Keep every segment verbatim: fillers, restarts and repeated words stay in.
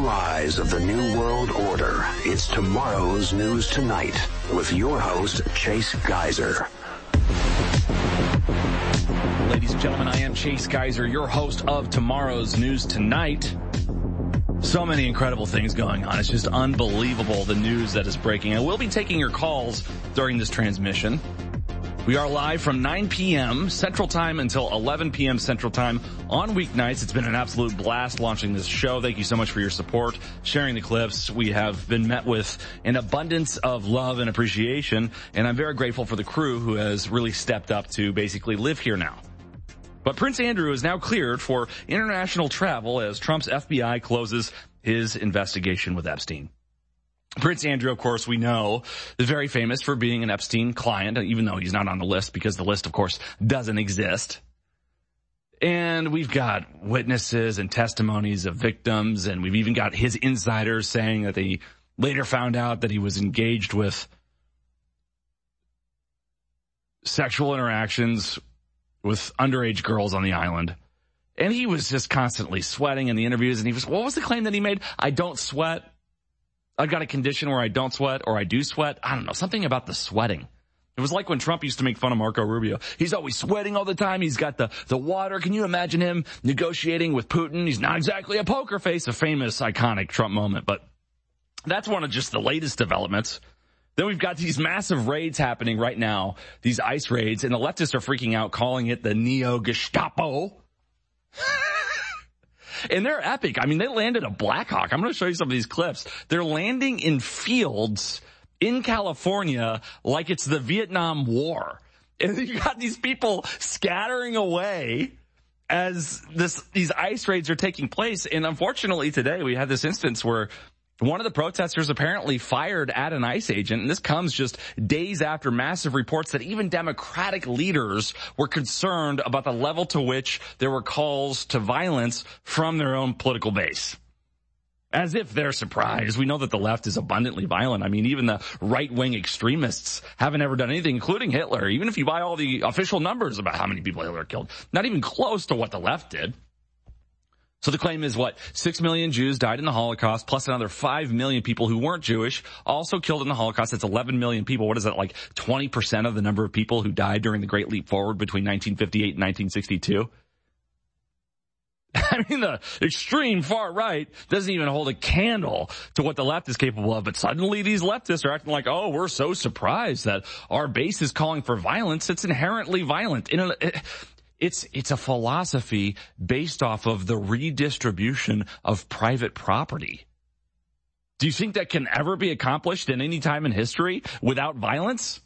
rise of the New World Order. It's tomorrow's News Tonight with your host, Chase Geiser. Ladies and gentlemen, I am Chase Geiser, your host of tomorrow's News Tonight. So many incredible things going on. It's just unbelievable, the news that is breaking. I will be taking your calls during this transmission. We are live from nine p.m. Central Time until eleven p.m. Central Time on weeknights. It's been an absolute blast launching this show. Thank you so much for your support, sharing the clips. We have been met with an abundance of love and appreciation, and I'm very grateful for the crew who has really stepped up to basically live here now. But Prince Andrew is now cleared for international travel as Trump's F B I closes his investigation with Epstein. Prince Andrew, of course, we know, is very famous for being an Epstein client, even though he's not on the list because the list, of course, doesn't exist. And we've got witnesses and testimonies of victims, and we've even got his insiders saying that they later found out that he was engaged with sexual interactions with underage girls on the island. And he was just constantly sweating in the interviews, and he was, what was the claim that he made? I don't sweat. I've got a condition where I don't sweat or I do sweat. I don't know, something about the sweating. It was like when Trump used to make fun of Marco Rubio. He's always sweating all the time. He's got the, the water. Can you imagine him negotiating with Putin? He's not exactly a poker face, a famous, iconic Trump moment. But that's one of just the latest developments. Then we've got these massive raids happening right now, these ICE raids, and the leftists are freaking out, calling it the Neo-Gestapo. And they're epic. I mean, they landed a Black Hawk. I'm going to show you some of these clips. They're landing in fields in California like it's the Vietnam War. And you got these people scattering away as this these ICE raids are taking place. And unfortunately today we had this instance where one of the protesters apparently fired at an ICE agent, and this comes just days after massive reports that even Democratic leaders were concerned about the level to which there were calls to violence from their own political base. As if they're surprised. We know that the left is abundantly violent. I mean, even the right-wing extremists haven't ever done anything, including Hitler. Even if you buy all the official numbers about how many people Hitler killed, not even close to what the left did. So the claim is what? Six million Jews died in the Holocaust, plus another five million people who weren't Jewish, also killed in the Holocaust. That's eleven million people. What is that, like twenty percent of the number of people who died during the Great Leap Forward between nineteen fifty-eight and nineteen sixty-two? I mean, the extreme far right doesn't even hold a candle to what the left is capable of. But suddenly these leftists are acting like, oh, we're so surprised that our base is calling for violence. It's inherently violent. In a, it, It's, it's a philosophy based off of the redistribution of private property. Do you think that can ever be accomplished in any time in history without violence?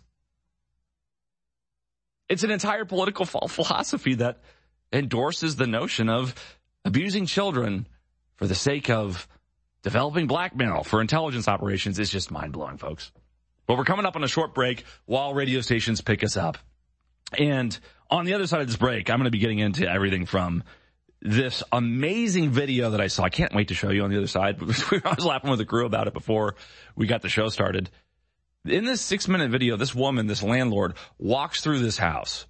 It's an entire political philosophy that endorses the notion of abusing children for the sake of developing blackmail for intelligence operations. Is just mind-blowing, folks. But we're coming up on a short break while radio stations pick us up. And on the other side of this break, I'm going to be getting into everything from this amazing video that I saw. I can't wait to show you on the other side. I was laughing with the crew about it before we got the show started. In this six-minute video, this woman, this landlord, walks through this house.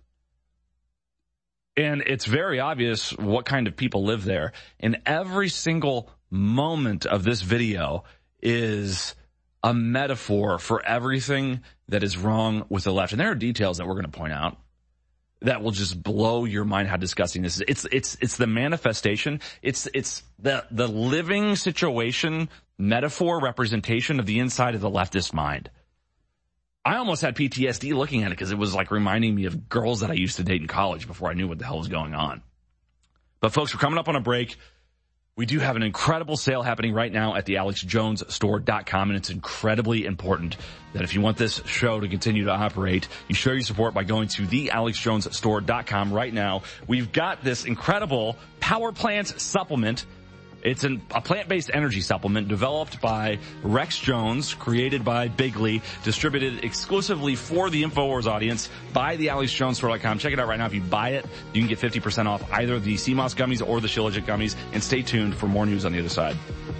And it's very obvious what kind of people live there. And every single moment of this video is a metaphor for everything that is wrong with the left. And there are details that we're going to point out that will just blow your mind how disgusting this is. It's, it's, it's the manifestation. It's, it's the, the living situation, metaphor, representation of the inside of the leftist mind. I almost had P T S D looking at it because it was like reminding me of girls that I used to date in college before I knew what the hell was going on. But folks, we're coming up on a break. We do have an incredible sale happening right now at the alex jones store dot com, and it's incredibly important that if you want this show to continue to operate, you show your support by going to the alex jones store dot com right now. We've got this incredible Power Plant supplement. It's an, a plant-based energy supplement developed by Rex Jones, created by Bigley, distributed exclusively for the InfoWars audience by the alex jones store dot com. Check it out right now. If you buy it, you can get fifty percent off either the C M O S gummies or the Shilajit gummies. And stay tuned for more news on the other side.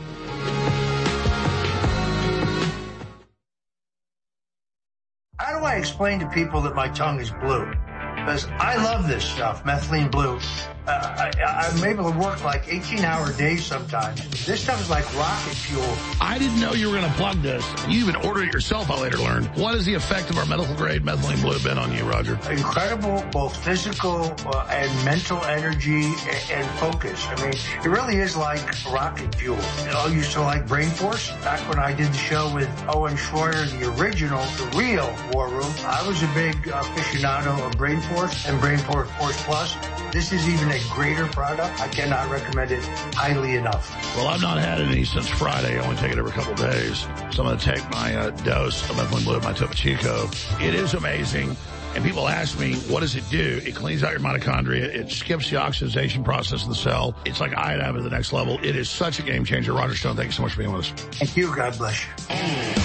How do I explain to people that my tongue is blue? Because I love this stuff, methylene blue. Uh, I, I'm able to work like eighteen-hour days sometimes. This stuff is like rocket fuel. I didn't know you were going to plug this. You even ordered it yourself, I later learned. What is the effect of our medical-grade methylene blue been on you, Roger? Incredible, both physical uh, and mental energy and, and focus. I mean, it really is like rocket fuel. You know, I used to like Brain Force. Back when I did the show with Owen Schroyer, the original, the real War Room, I was a big aficionado of Brain Force and Brain Force Plus. This is even a greater product. I cannot recommend it highly enough. Well, I've not had any since Friday. I only take it every couple of days. So I'm going to take my uh, dose of methylene blue, my Topo Chico. It is amazing. And people ask me, what does it do? It cleans out your mitochondria. It skips the oxidation process in the cell. It's like iodine to the next level. It is such a game changer. Roger Stone, thank you so much for being with us. Thank you. God bless you.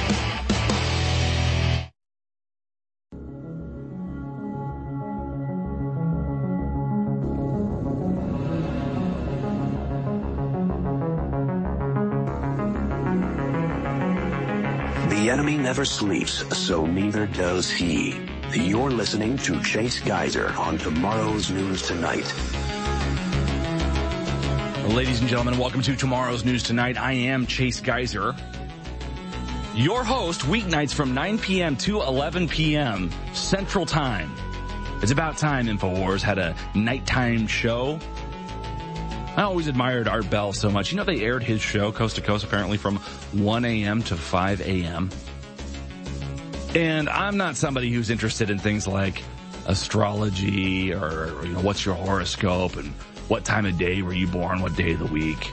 The enemy never sleeps, so neither does he. You're listening to Chase Geiser on Tomorrow's News Tonight. Ladies and gentlemen, welcome to Tomorrow's News Tonight. I am Chase Geiser, your host, weeknights from nine p.m. to eleven p.m. Central Time. It's about time InfoWars had a nighttime show. I always admired Art Bell so much. You know, they aired his show coast to coast apparently from one a.m. to five a.m. And I'm not somebody who's interested in things like astrology or, you know, what's your horoscope and what time of day were you born, what day of the week.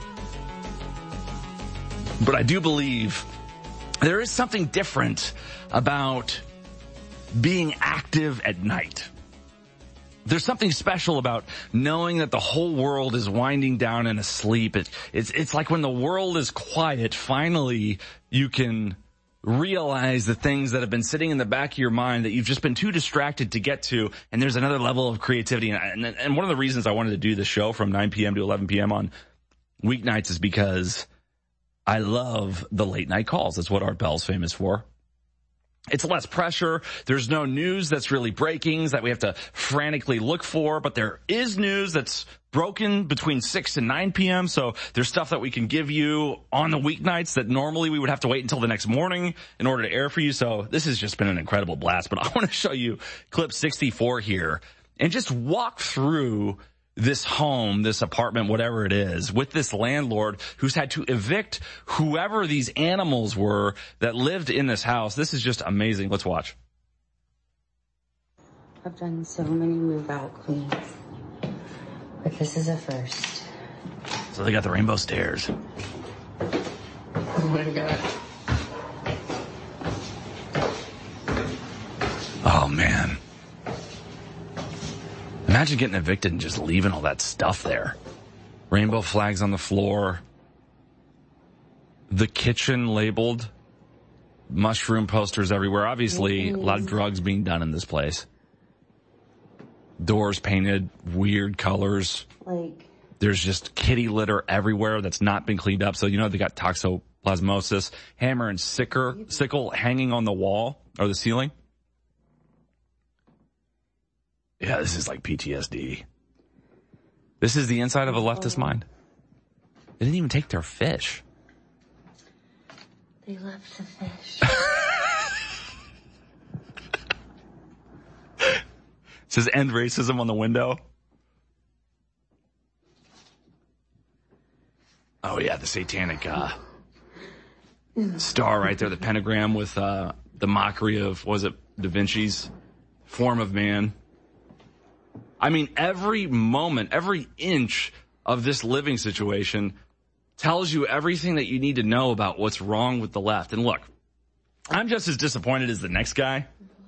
But I do believe there is something different about being active at night. There's something special about knowing that the whole world is winding down and asleep. It, it's, it's like when the world is quiet, finally you can realize the things that have been sitting in the back of your mind that you've just been too distracted to get to. And there's another level of creativity. And, and, and one of the reasons I wanted to do this show from nine p.m. to eleven p.m. on weeknights is because I love the late night calls. That's what Art Bell's famous for. It's less pressure. There's no news that's really breaking that we have to frantically look for, but there is news that's broken between six and nine p.m. So there's stuff that we can give you on the weeknights that normally we would have to wait until the next morning in order to air for you. So this has just been an incredible blast, but I want to show you clip sixty-four here and just walk through this home, this apartment, whatever it is, with this landlord who's had to evict whoever these animals were that lived in this house. This is just amazing. Let's watch. I've done so many move-out cleans, but this is a first. So they got the rainbow stairs. Oh my God. Oh man. Imagine getting evicted and just leaving all that stuff there. Rainbow flags on the floor. The kitchen labeled. Mushroom posters everywhere. Obviously, a lot of drugs being done in this place. Doors painted weird colors. Like, there's just kitty litter everywhere that's not been cleaned up. So, you know, they got toxoplasmosis, hammer and sickle, sickle hanging on the wall or the ceiling. Yeah, this is like P T S D. This is the inside of a leftist mind. They didn't even take their fish. They left the fish. It says end racism on the window. Oh yeah, the satanic uh, star right there, the pentagram with uh, the mockery of, was it Da Vinci's form of man? I mean, every moment, every inch of this living situation tells you everything that you need to know about what's wrong with the left. And look, I'm just as disappointed as the next guy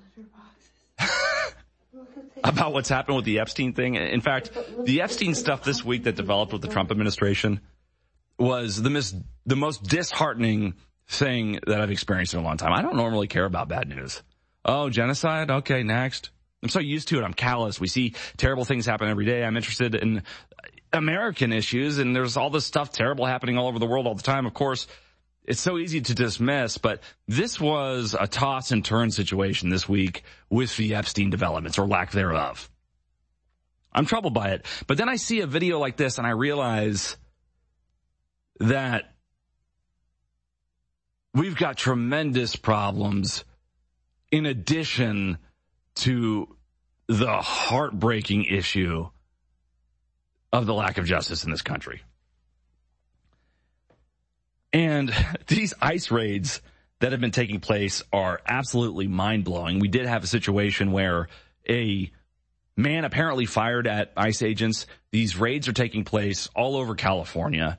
about what's happened with the Epstein thing. In fact, the Epstein stuff this week that developed with the Trump administration was the mis- the most disheartening thing that I've experienced in a long time. I don't normally care about bad news. Oh, genocide? Okay, next. I'm so used to it. I'm callous. We see terrible things happen every day. I'm interested in American issues, and there's all this stuff terrible happening all over the world all the time. Of course, it's so easy to dismiss, but this was a toss and turn situation this week with the Epstein developments or lack thereof. I'm troubled by it. But then I see a video like this and I realize that we've got tremendous problems in addition to the heartbreaking issue of the lack of justice in this country. And these ICE raids that have been taking place are absolutely mind-blowing. We did have a situation where a man apparently fired at ICE agents. These raids are taking place all over California,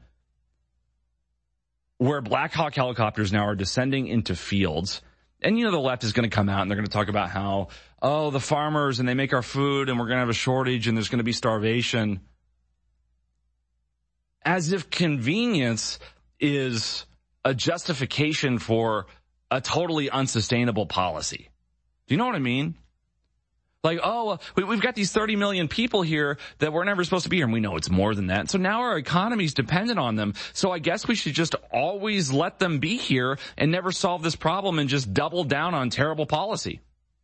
where Black Hawk helicopters now are descending into fields. And, you know, the left is going to come out and they're going to talk about how, oh, the farmers and they make our food and we're going to have a shortage and there's going to be starvation. As if convenience is a justification for a totally unsustainable policy. Do you know what I mean? Like, oh, we've got these thirty million people here that were never supposed to be here, and we know it's more than that. So now our economy's dependent on them. So I guess we should just always let them be here and never solve this problem and just double down on terrible policy.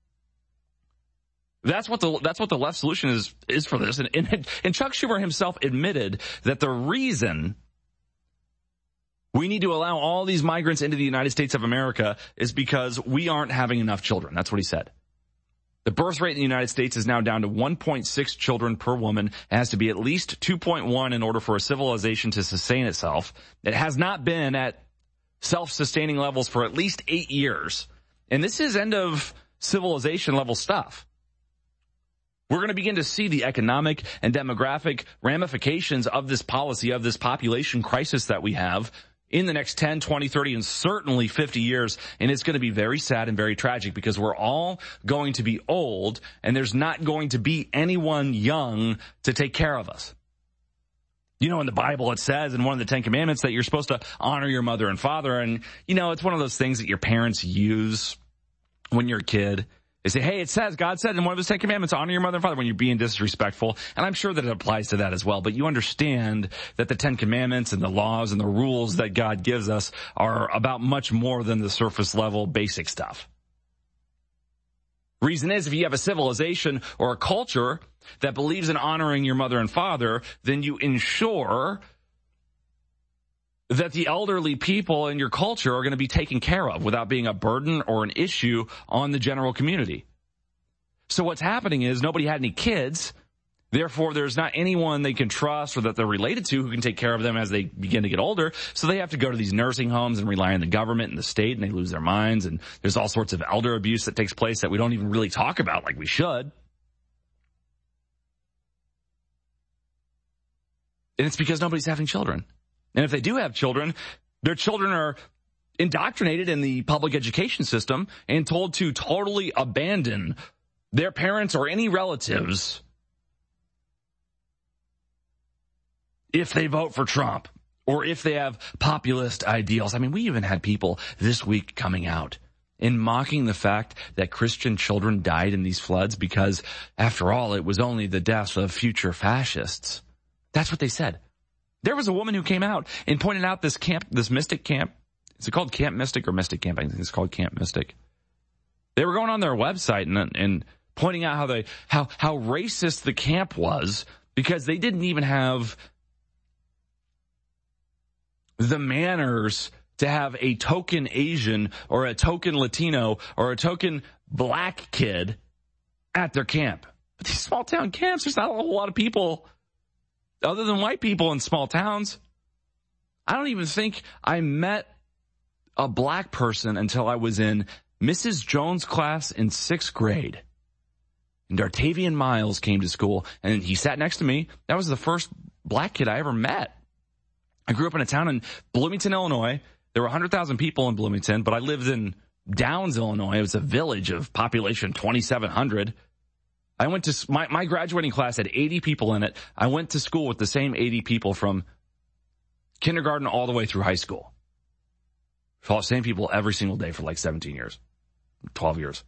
That's what the that's what the left solution is is for this. And, and, and Chuck Schumer himself admitted that the reason we need to allow all these migrants into the United States of America is because we aren't having enough children. That's what he said. The birth rate in the United States is now down to one point six children per woman. It has to be at least two point one in order for a civilization to sustain itself. It has not been at self-sustaining levels for at least eight years. And this is end of civilization level stuff. We're going to begin to see the economic and demographic ramifications of this policy, of this population crisis that we have in the next ten, twenty, thirty, and certainly fifty years. And it's going to be very sad and very tragic because we're all going to be old and there's not going to be anyone young to take care of us. You know, in the Bible, it says in one of the Ten Commandments that you're supposed to honor your mother and father. And, you know, it's one of those things that your parents use when you're a kid. They say, hey, it says, God said in one of his Ten Commandments, honor your mother and father when you're being disrespectful. And I'm sure that it applies to that as well. But you understand that the Ten Commandments and the laws and the rules that God gives us are about much more than the surface level basic stuff. Reason is, if you have a civilization or a culture that believes in honoring your mother and father, then you ensure that the elderly people in your culture are going to be taken care of without being a burden or an issue on the general community. So what's happening is nobody had any kids. Therefore, there's not anyone they can trust or that they're related to who can take care of them as they begin to get older. So they have to go to these nursing homes and rely on the government and the state, and they lose their minds. And there's all sorts of elder abuse that takes place that we don't even really talk about like we should. And it's because nobody's having children. And if they do have children, their children are indoctrinated in the public education system and told to totally abandon their parents or any relatives if they vote for Trump or if they have populist ideals. I mean, we even had people this week coming out and mocking the fact that Christian children died in these floods because, after all, it was only the deaths of future fascists. That's what they said. There was a woman who came out and pointed out this camp, this Mystic camp. Is it called Camp Mystic or Mystic Camp? I think it's called Camp Mystic. They were going on their website and, and pointing out how they, how, how racist the camp was because they didn't even have the manners to have a token Asian or a token Latino or a token black kid at their camp. But these small town camps, there's not a whole lot of people other than white people in small towns. I don't even think I met a black person until I was in Missus Jones' class in sixth grade. And Dartavian Miles came to school, and he sat next to me. That was the first black kid I ever met. I grew up in a town in Bloomington, Illinois. There were one hundred thousand people in Bloomington, but I lived in Downs, Illinois. It was a village of population twenty-seven hundred. I went to, my, my graduating class had eighty people in it. I went to school with the same eighty people from kindergarten all the way through high school. Saw the same people every single day for like seventeen years, twelve years.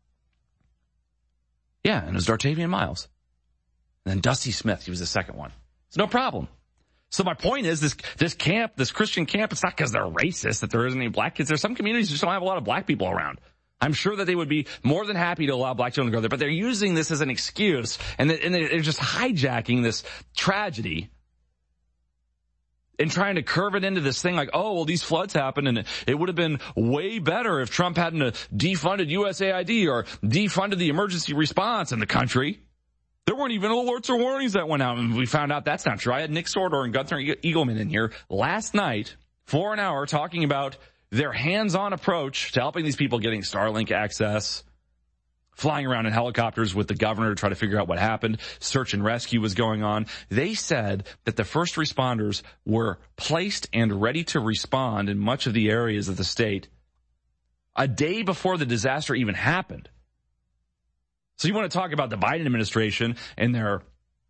Yeah, and it was Dartavian Miles. And then Dusty Smith, he was the second one. It's no problem. So my point is, this this camp, this Christian camp, it's not because they're racist that there isn't any black kids. There's some communities that just don't have a lot of black people around. I'm sure that they would be more than happy to allow black children to go there, but they're using this as an excuse, and they're just hijacking this tragedy and trying to curve it into this thing like, oh, well, these floods happened, and it would have been way better if Trump hadn't defunded U S A I D or defunded the emergency response in the country. There weren't even alerts or warnings that went out, and we found out that's not true. I had Nick Sordor and Gunther Eagleman in here last night for an hour talking about their hands-on approach to helping these people getting Starlink access, flying around in helicopters with the governor to try to figure out what happened. Search and rescue was going on. They said that the first responders were placed and ready to respond in much of the areas of the state a day before the disaster even happened. So you want to talk about the Biden administration and their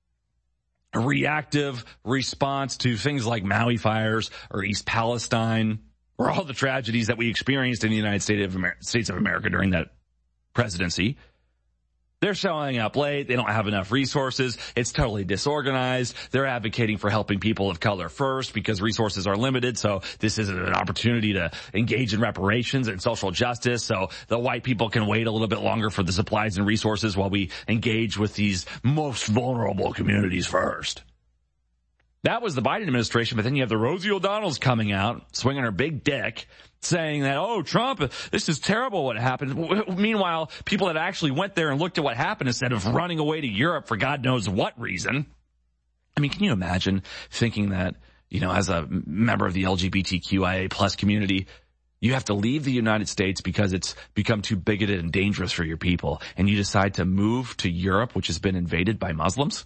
reactive response to things like Maui fires or East Palestine, or all the tragedies that we experienced in the United States of America, States of America during that presidency. They're showing up late. They don't have enough resources. It's totally disorganized. They're advocating for helping people of color first because resources are limited. So this is an opportunity to engage in reparations and social justice. So the white people can wait a little bit longer for the supplies and resources while we engage with these most vulnerable communities first. That was the Biden administration, but then you have the Rosie O'Donnells coming out, swinging her big dick, saying that, oh, Trump, this is terrible what happened. Meanwhile, people that actually went there and looked at what happened instead of running away to Europe for God knows what reason. I mean, can you imagine thinking that, you know, as a member of the L G B T Q I A plus community, you have to leave the United States because it's become too bigoted and dangerous for your people, and you decide to move to Europe, which has been invaded by Muslims?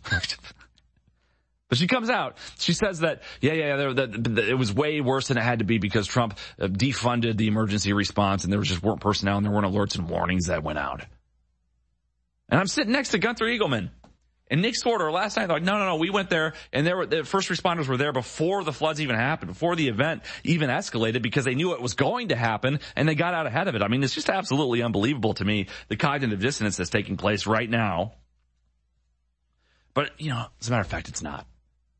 But she comes out. She says that, yeah, yeah, yeah that, that it was way worse than it had to be because Trump defunded the emergency response and there was just weren't personnel and there weren't alerts and warnings that went out. And I'm sitting next to Gunther Eagleman and Nick Sordor last night. They're like, no, no, no, we went there and there were, the first responders were there before the floods even happened, before the event even escalated because they knew it was going to happen and they got out ahead of it. I mean, it's just absolutely unbelievable to me, the cognitive dissonance that's taking place right now. But, you know, as a matter of fact, it's not.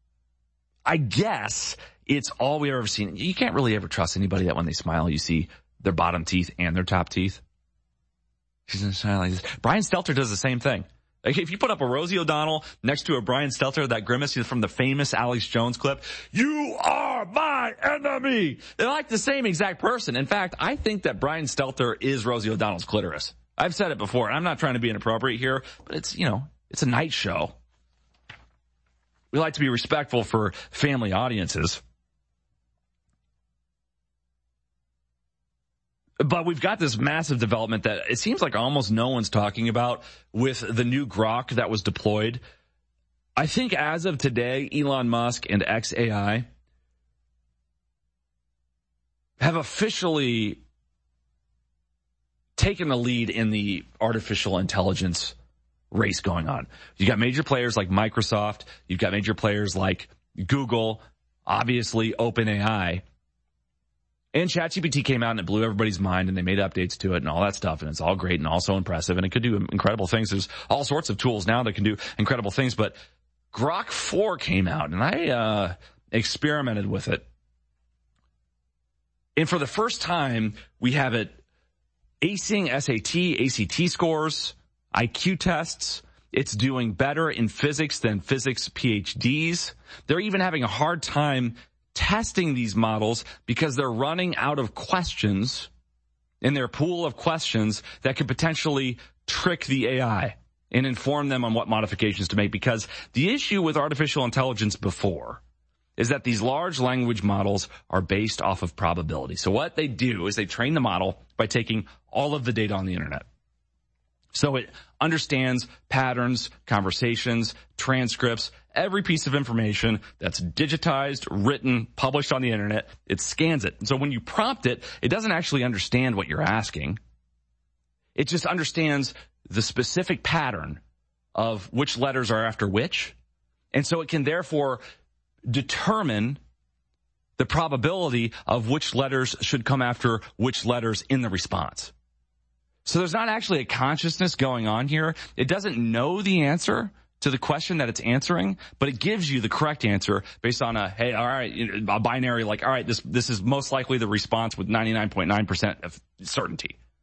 I guess it's all we've ever seen. You can't really ever trust anybody that when they smile, you see their bottom teeth and their top teeth. She's going to smile like this. Brian Stelter does the same thing. Like if you put up a Rosie O'Donnell next to a Brian Stelter, that grimace from the famous Alex Jones clip, you are my enemy. They're like the same exact person. In fact, I think that Brian Stelter is Rosie O'Donnell's clitoris. I've said it before, and I'm not trying to be inappropriate here, but it's, you know, it's a night show. We like to be respectful for family audiences. But we've got this massive development that it seems like almost no one's talking about with the new Grok that was deployed. I think as of today, Elon Musk and X A I have officially taken the lead in the artificial intelligence race going on. You got major players like Microsoft. You've got major players like Google, obviously OpenAI. And ChatGPT came out and it blew everybody's mind and they made updates to it and all that stuff. And it's all great and also impressive and it could do incredible things. There's all sorts of tools now that can do incredible things. But Grok four came out and I uh experimented with it. And for the first time, we have it acing S A T, A C T scores, I Q tests. It's doing better in physics than physics P H Ds. They're even having a hard time testing these models because they're running out of questions in their pool of questions that could potentially trick the A I and inform them on what modifications to make. Because the issue with artificial intelligence before is that these large language models are based off of probability. So what they do is they train the model by taking all of the data on the internet. So it understands patterns, conversations, transcripts, every piece of information that's digitized, written, published on the internet. It scans it. So when you prompt it, it doesn't actually understand what you're asking. It just understands the specific pattern of which letters are after which. And so it can therefore determine the probability of which letters should come after which letters in the response. So there's not actually a consciousness going on here. It doesn't know the answer to the question that it's answering, but it gives you the correct answer based on a, hey, all right, a binary, like, all right, this, this is most likely the response with ninety-nine point nine percent of certainty.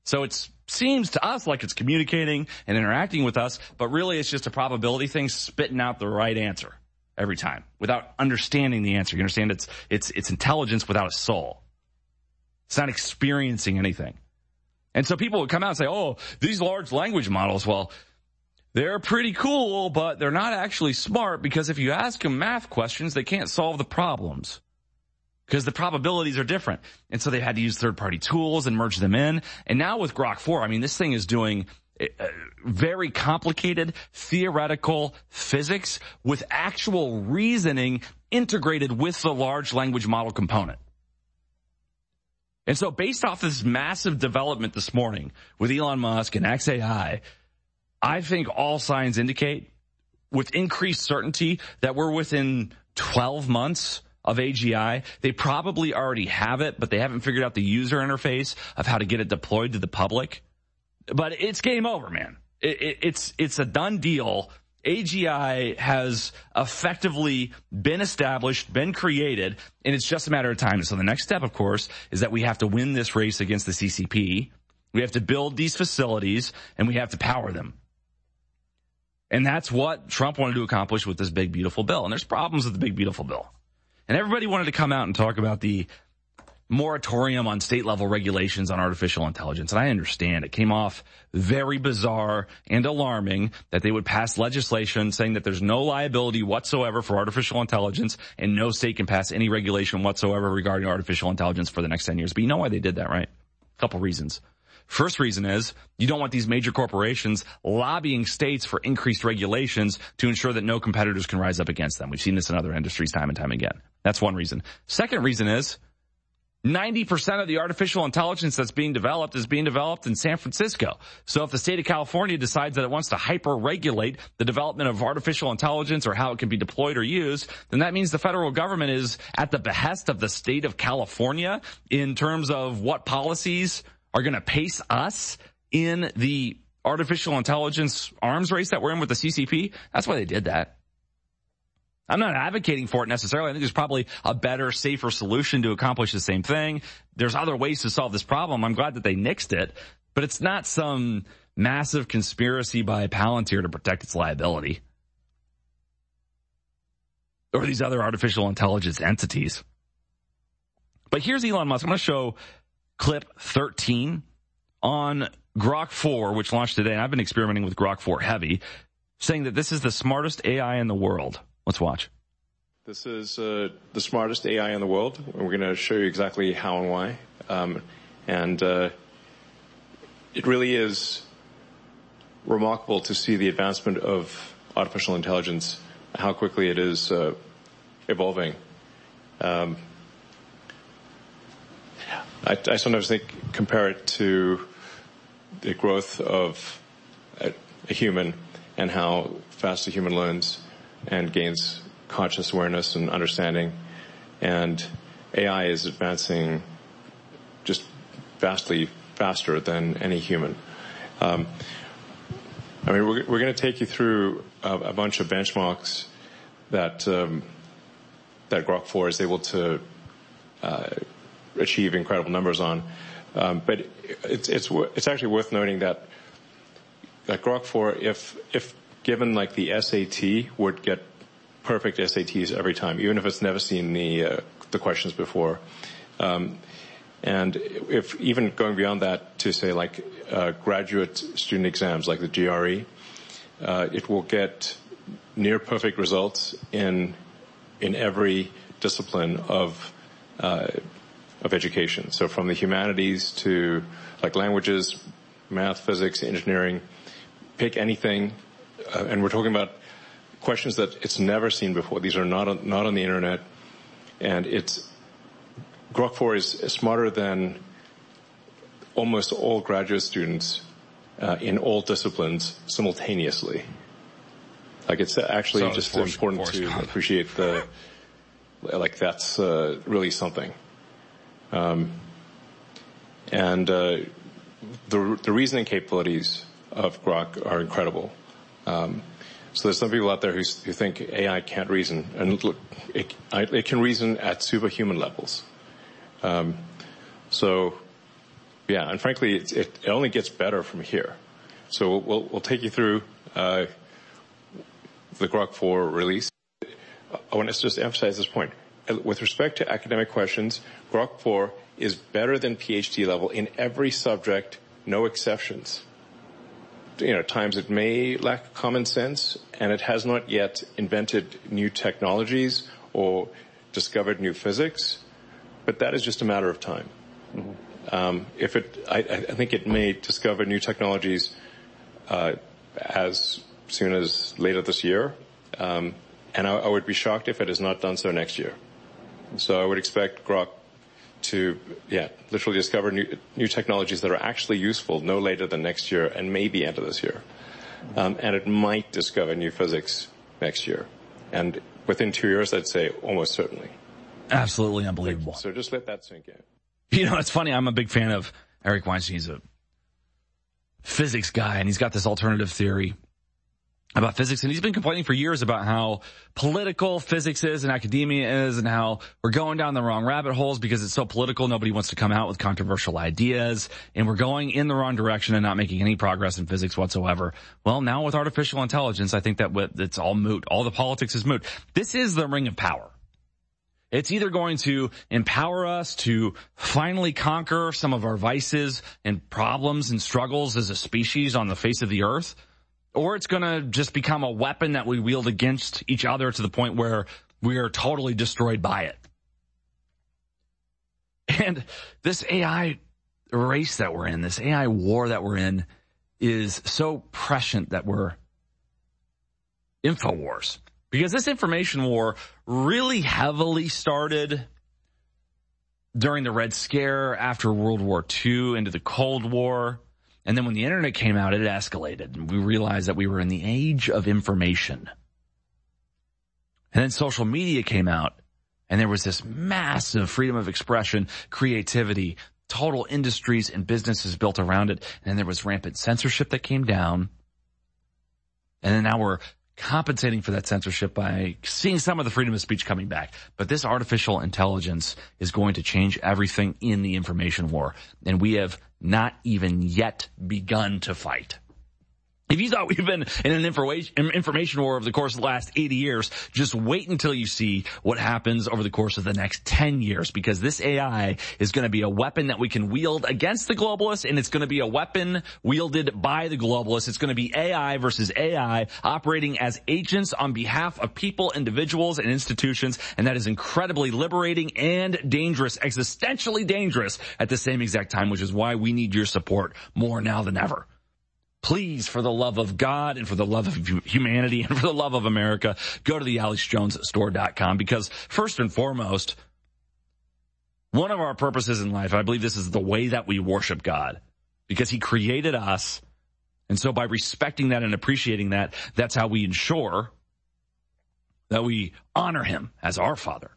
So it seems to us like it's communicating and interacting with us, but really it's just a probability thing spitting out the right answer every time without understanding the answer. You understand? It's, it's, it's intelligence without a soul. It's not experiencing anything. And so people would come out and say, oh, these large language models, well, they're pretty cool, but they're not actually smart because if you ask them math questions, they can't solve the problems because the probabilities are different. And so they had to use third-party tools and merge them in. And now with Grok four, I mean, this thing is doing very complicated theoretical physics with actual reasoning integrated with the large language model component. And so based off this massive development this morning with Elon Musk and X A I, I think all signs indicate with increased certainty that we're within twelve months of A G I. They probably already have it, but they haven't figured out the user interface of how to get it deployed to the public. But it's game over, man. It, it, it's, it's a done deal. A G I has effectively been established, been created, and it's just a matter of time. So the next step, of course, is that we have to win this race against the C C P. We have to build these facilities, and we have to power them. And that's what Trump wanted to accomplish with this big, beautiful bill. And there's problems with the big, beautiful bill. And everybody wanted to come out and talk about the moratorium on state-level regulations on artificial intelligence. And I understand it came off very bizarre and alarming that they would pass legislation saying that there's no liability whatsoever for artificial intelligence and no state can pass any regulation whatsoever regarding artificial intelligence for the next ten years. But you know why they did that, right? A couple reasons. First reason is you don't want these major corporations lobbying states for increased regulations to ensure that no competitors can rise up against them. We've seen this in other industries time and time again. That's one reason. Second reason is ninety percent of the artificial intelligence that's being developed is being developed in San Francisco. So if the state of California decides that it wants to hyper-regulate the development of artificial intelligence or how it can be deployed or used, then that means the federal government is at the behest of the state of California in terms of what policies are going to pace us in the artificial intelligence arms race that we're in with the C C P. That's why they did that. I'm not advocating for it necessarily. I think there's probably a better, safer solution to accomplish the same thing. There's other ways to solve this problem. I'm glad that they nixed it, but it's not some massive conspiracy by Palantir to protect its liability or these other artificial intelligence entities. But here's Elon Musk. I'm going to show clip thirteen on Grok four, which launched today. And I've been experimenting with Grok four heavy, saying that this is the smartest A I in the world. Let's watch. This is uh, the smartest A I in the world. We're going to show you exactly how and why. Um, and uh, it really is remarkable to see the advancement of artificial intelligence, how quickly it is uh, evolving. Um, I, I sometimes think, compare it to the growth of a, a human and how fast a human learns and gains conscious awareness and understanding. And A I is advancing just vastly faster than any human. Um, I mean, we're, we're going to take you through a, a bunch of benchmarks that um, that Grok four is able to uh, achieve incredible numbers on. Um, but it's it's it's actually worth noting that that Grok four, if if given like the S A T, would get perfect S A Ts every time, even if it's never seen the uh, the questions before. Um, and if even going beyond that to say like uh, graduate student exams like the G R E, uh, it will get near perfect results in in every discipline of uh, of education. So from the humanities to like languages, math, physics, engineering, pick anything. Uh, and we're talking about questions that it's never seen before. These are not on, not on the internet. And it's, Grok four is smarter than almost all graduate students uh, in all disciplines simultaneously. Like it's actually so just force, important force to God. appreciate the, like that's uh, really something. Um, and uh, the the reasoning capabilities of Grok are incredible. Um, so there's some people out there who, who think A I can't reason, and look, it, it can reason at superhuman levels. Um, so Yeah, and frankly, it, it, it only gets better from here. So we'll, we'll take you through uh, the Grok four release. I want to just emphasize this point. With respect to academic questions, Grok four is better than PhD level in every subject, no exceptions. You know, at times it may lack common sense, and it has not yet invented new technologies or discovered new physics, but that is just a matter of time. Mm-hmm. Um, if it, I, I think it may discover new technologies uh, as soon as later this year, um, and I, I would be shocked if it has not done so next year. So I would expect Grok to, yeah, literally discover new, new technologies that are actually useful no later than next year and maybe end of this year. Um, and it might discover new physics next year. And within two years, I'd say almost certainly. Absolutely unbelievable. So just let that sink in. You know, it's funny. I'm a big fan of Eric Weinstein. He's a physics guy, and he's got this alternative theory about physics, and he's been complaining for years about how political physics is and academia is, and how we're going down the wrong rabbit holes because it's so political. Nobody wants to come out with controversial ideas, and we're going in the wrong direction and not making any progress in physics whatsoever. Well, now with artificial intelligence, I think that it's all moot. All the politics is moot. This is the ring of power. It's either going to empower us to finally conquer some of our vices and problems and struggles as a species on the face of the earth, or it's going to just become a weapon that we wield against each other to the point where we are totally destroyed by it. And this A I race that we're in, this A I war that we're in, is so prescient that we're InfoWars. Because this information war really heavily started during the Red Scare, after World War Two, into the Cold War. And then when the internet came out, it escalated. And we realized that we were in the age of information. And then social media came out, and there was this massive freedom of expression, creativity, total industries and businesses built around it. And then there was rampant censorship that came down. And then now we're compensating for that censorship by seeing some of the freedom of speech coming back. But this artificial intelligence is going to change everything in the information war. And we have not even yet begun to fight. If you thought we've been in an information war over the course of the last eighty years, just wait until you see what happens over the course of the next ten years, because this A I is going to be a weapon that we can wield against the globalists, and it's going to be a weapon wielded by the globalists. It's going to be A I versus A I operating as agents on behalf of people, individuals, and institutions, and that is incredibly liberating and dangerous, existentially dangerous at the same exact time, which is why we need your support more now than ever. Please, for the love of God and for the love of humanity and for the love of America, go to the alex jones store dot com, because first and foremost, one of our purposes in life, I believe this is the way that we worship God, because he created us. And so by respecting that and appreciating that, that's how we ensure that we honor him as our Father.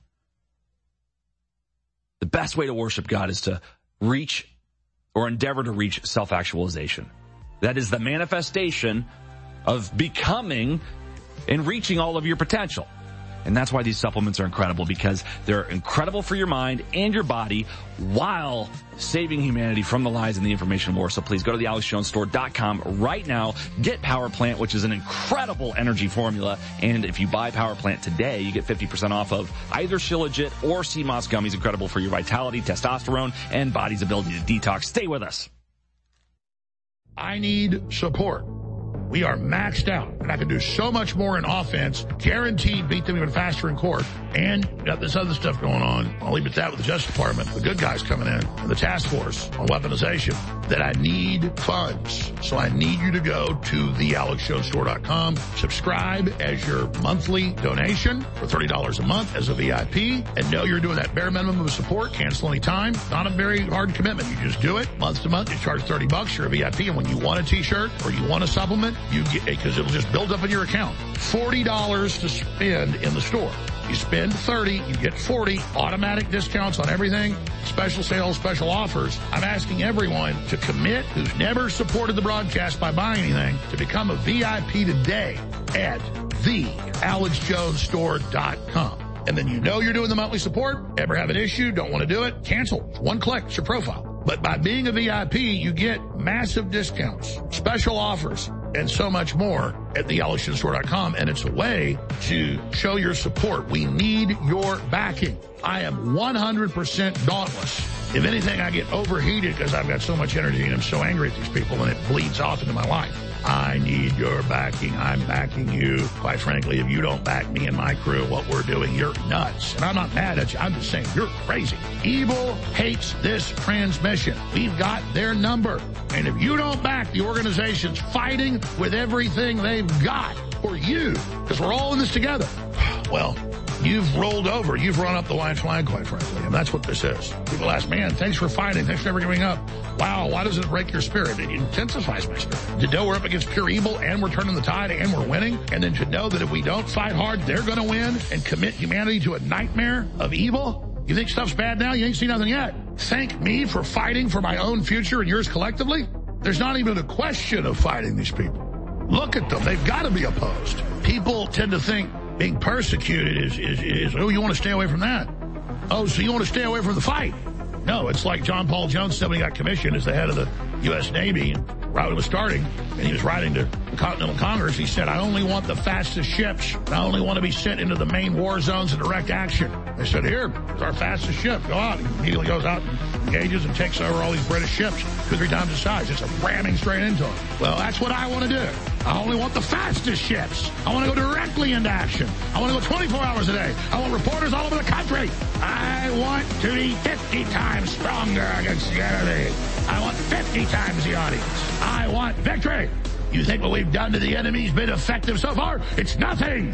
The best way to worship God is to reach or endeavor to reach self-actualization. That is the manifestation of becoming and reaching all of your potential. And that's why these supplements are incredible, because they're incredible for your mind and your body while saving humanity from the lies in the information war. So please go to the alex jones store dot com right now. Get Power Plant, which is an incredible energy formula. And if you buy Power Plant today, you get fifty percent off of either Shilajit or Sea Moss gummies. Incredible for your vitality, testosterone, and body's ability to detox. Stay with us. I need support. We are maxed out, and I can do so much more in offense, guaranteed beat them even faster in court, and got this other stuff going on. I'll leave it at that with the Justice Department, the good guys coming in, and the task force on weaponization, that I need funds. So I need you to go to the alex jones store dot com, subscribe as your monthly donation for thirty dollars a month as a V I P, and know you're doing that bare minimum of support, cancel anytime, not a very hard commitment. You just do it month to month, you charge thirty bucks, you're a V I P, and when you want a t-shirt or you want a supplement, you get, because it'll just build up in your account. forty dollars to spend in the store. You spend thirty, you get forty, automatic discounts on everything, special sales, special offers. I'm asking everyone to commit who's never supported the broadcast by buying anything to become a V I P today at the alex jones store dot com. And then you know you're doing the monthly support, ever have an issue, don't want to do it, cancel. One click, it's your profile. But by being a V I P, you get massive discounts, special offers, and so much more at the ellison store dot com. And it's a way to show your support. We need your backing. I am one hundred percent dauntless. If anything, I get overheated because I've got so much energy and I'm so angry at these people, and it bleeds off into my life. I need your backing. I'm backing you. Quite frankly, if you don't back me and my crew, what we're doing, you're nuts. And I'm not mad at you. I'm just saying you're crazy. Evil hates this transmission. We've got their number. And if you don't back the organizations fighting with everything they've got for you, because we're all in this together, well, you've rolled over. You've run up the white flag, quite frankly. And that's what this is. People ask, man, thanks for fighting. Thanks for never giving up. Wow, why doesn't it break your spirit? It intensifies my spirit. To know we're up against pure evil and we're turning the tide and we're winning. And then to know that if we don't fight hard, they're going to win and commit humanity to a nightmare of evil. You think stuff's bad now? You ain't seen nothing yet. Thank me for fighting for my own future and yours collectively. There's not even a question of fighting these people. Look at them. They've got to be opposed. People tend to think being persecuted is, is, is, oh, you want to stay away from that. Oh, so you want to stay away from the fight. No, it's like John Paul Jones said when he got commissioned as the head of the U S Navy, and right when it was starting, and he was writing to the Continental Congress, he said, I only want the fastest ships. I only want to be sent into the main war zones and direct action. They said, here, here's our fastest ship. Go out. He immediately goes out and engages and takes over all these British ships, two or three times the size. It's a ramming straight into them. Well, that's what I want to do. I only want the fastest ships. I want to go directly into action. I want to go twenty-four hours a day. I want reporters all over the country. I want to be fifty times stronger against the enemy. I want fifty times the audience. I want victory. You think what we've done to the enemy's been effective so far? It's nothing.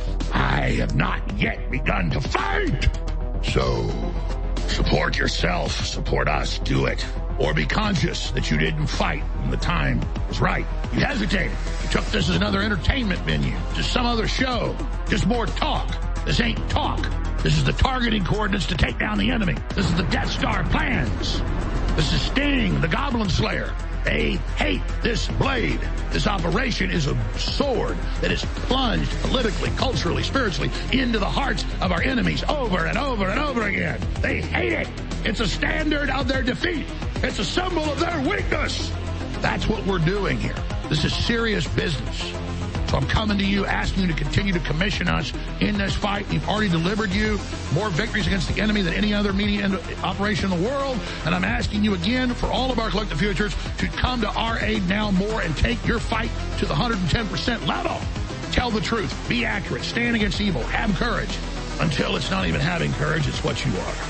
I have not yet begun to fight. So, support yourself. Support us. Do it. Or be conscious that you didn't fight when the time was right. You hesitated. You took this as another entertainment venue, just some other show, just more talk. This ain't talk. This is the targeting coordinates to take down the enemy. This is the Death Star plans. This is Sting, the Goblin Slayer. They hate this blade. This operation is a sword that is plunged politically, culturally, spiritually into the hearts of our enemies over and over and over again. They hate it. It's a standard of their defeat. It's a symbol of their weakness. That's what we're doing here. This is serious business. So I'm coming to you, asking you to continue to commission us in this fight. We've already delivered you more victories against the enemy than any other media operation in the world. And I'm asking you again, for all of our collective futures, to come to our aid now more and take your fight to the one hundred ten percent level. Tell the truth. Be accurate. Stand against evil. Have courage. Until it's not even having courage, it's what you are.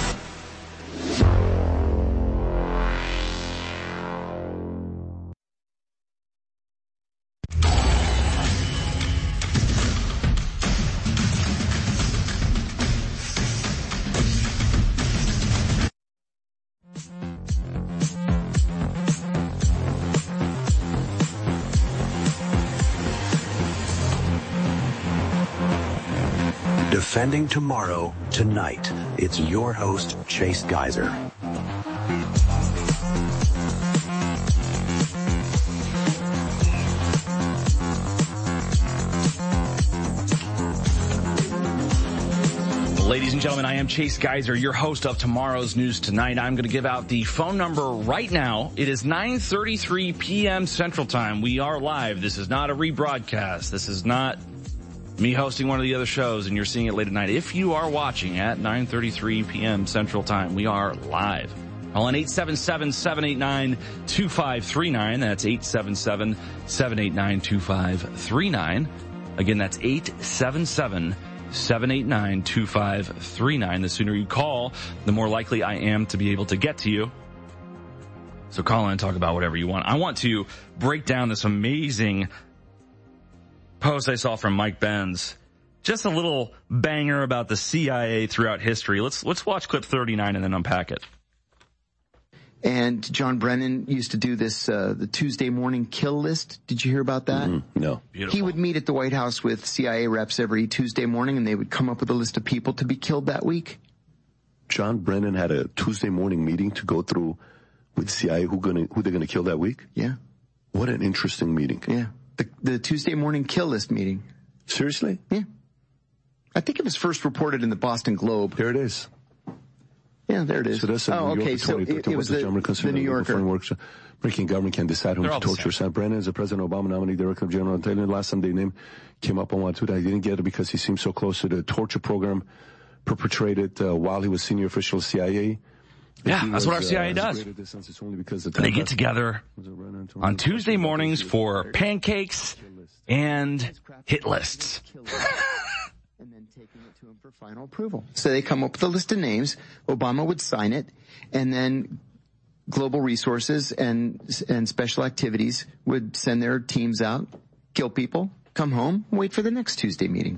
Defending tomorrow, tonight, it's your host, Chase Geiser. Ladies and gentlemen, I am Chase Geiser, your host of Tomorrow's News Tonight. I'm going to give out the phone number right now. It is nine thirty-three p.m. Central Time. We are live. This is not a rebroadcast. This is not me hosting one of the other shows and you're seeing it late at night. If you are watching at nine thirty-three p.m. Central Time, we are live. Call in eight seven seven, seven eight nine, two five three nine. That's eight seven seven, seven eight nine, two five three nine. Again, that's eight seven seven, seven eight nine, two five three nine. The sooner you call, the more likely I am to be able to get to you. So call in and talk about whatever you want. I want to break down this amazing post I saw from Mike Benz. Just a little banger about the C I A throughout history. Let's let's watch clip thirty-nine and then unpack it. And John Brennan used to do this, uh, the Tuesday morning kill list. Did you hear about that? Mm-hmm. No. Beautiful. He would meet at the White House with C I A reps every Tuesday morning, and they would come up with a list of people to be killed that week. John Brennan had a Tuesday morning meeting to go through with C I A who gonna who they're going to kill that week? Yeah. What an interesting meeting. Yeah. The, the Tuesday morning kill list meeting. Seriously? Yeah. I think it was first reported in the Boston Globe. Here it is. Yeah, there it is. So that's a oh, New okay. Yorker So it, it was the, the New Yorker. Workshop. American government can decide who to torture. Sam Brennan is the President Obama nominee, Director General. The last time they named came up on one two. I didn't get it because he seemed so close to the torture program perpetrated uh, while he was senior official of C I A. Yeah, that's was, what our C I A uh, does. The they get together on Tuesday mornings for pancakes and hit lists. And then taking it to him for final approval. So they come up with a list of names. Obama would sign it, and then Global Resources and and Special Activities would send their teams out, kill people, come home, wait for the next Tuesday meeting.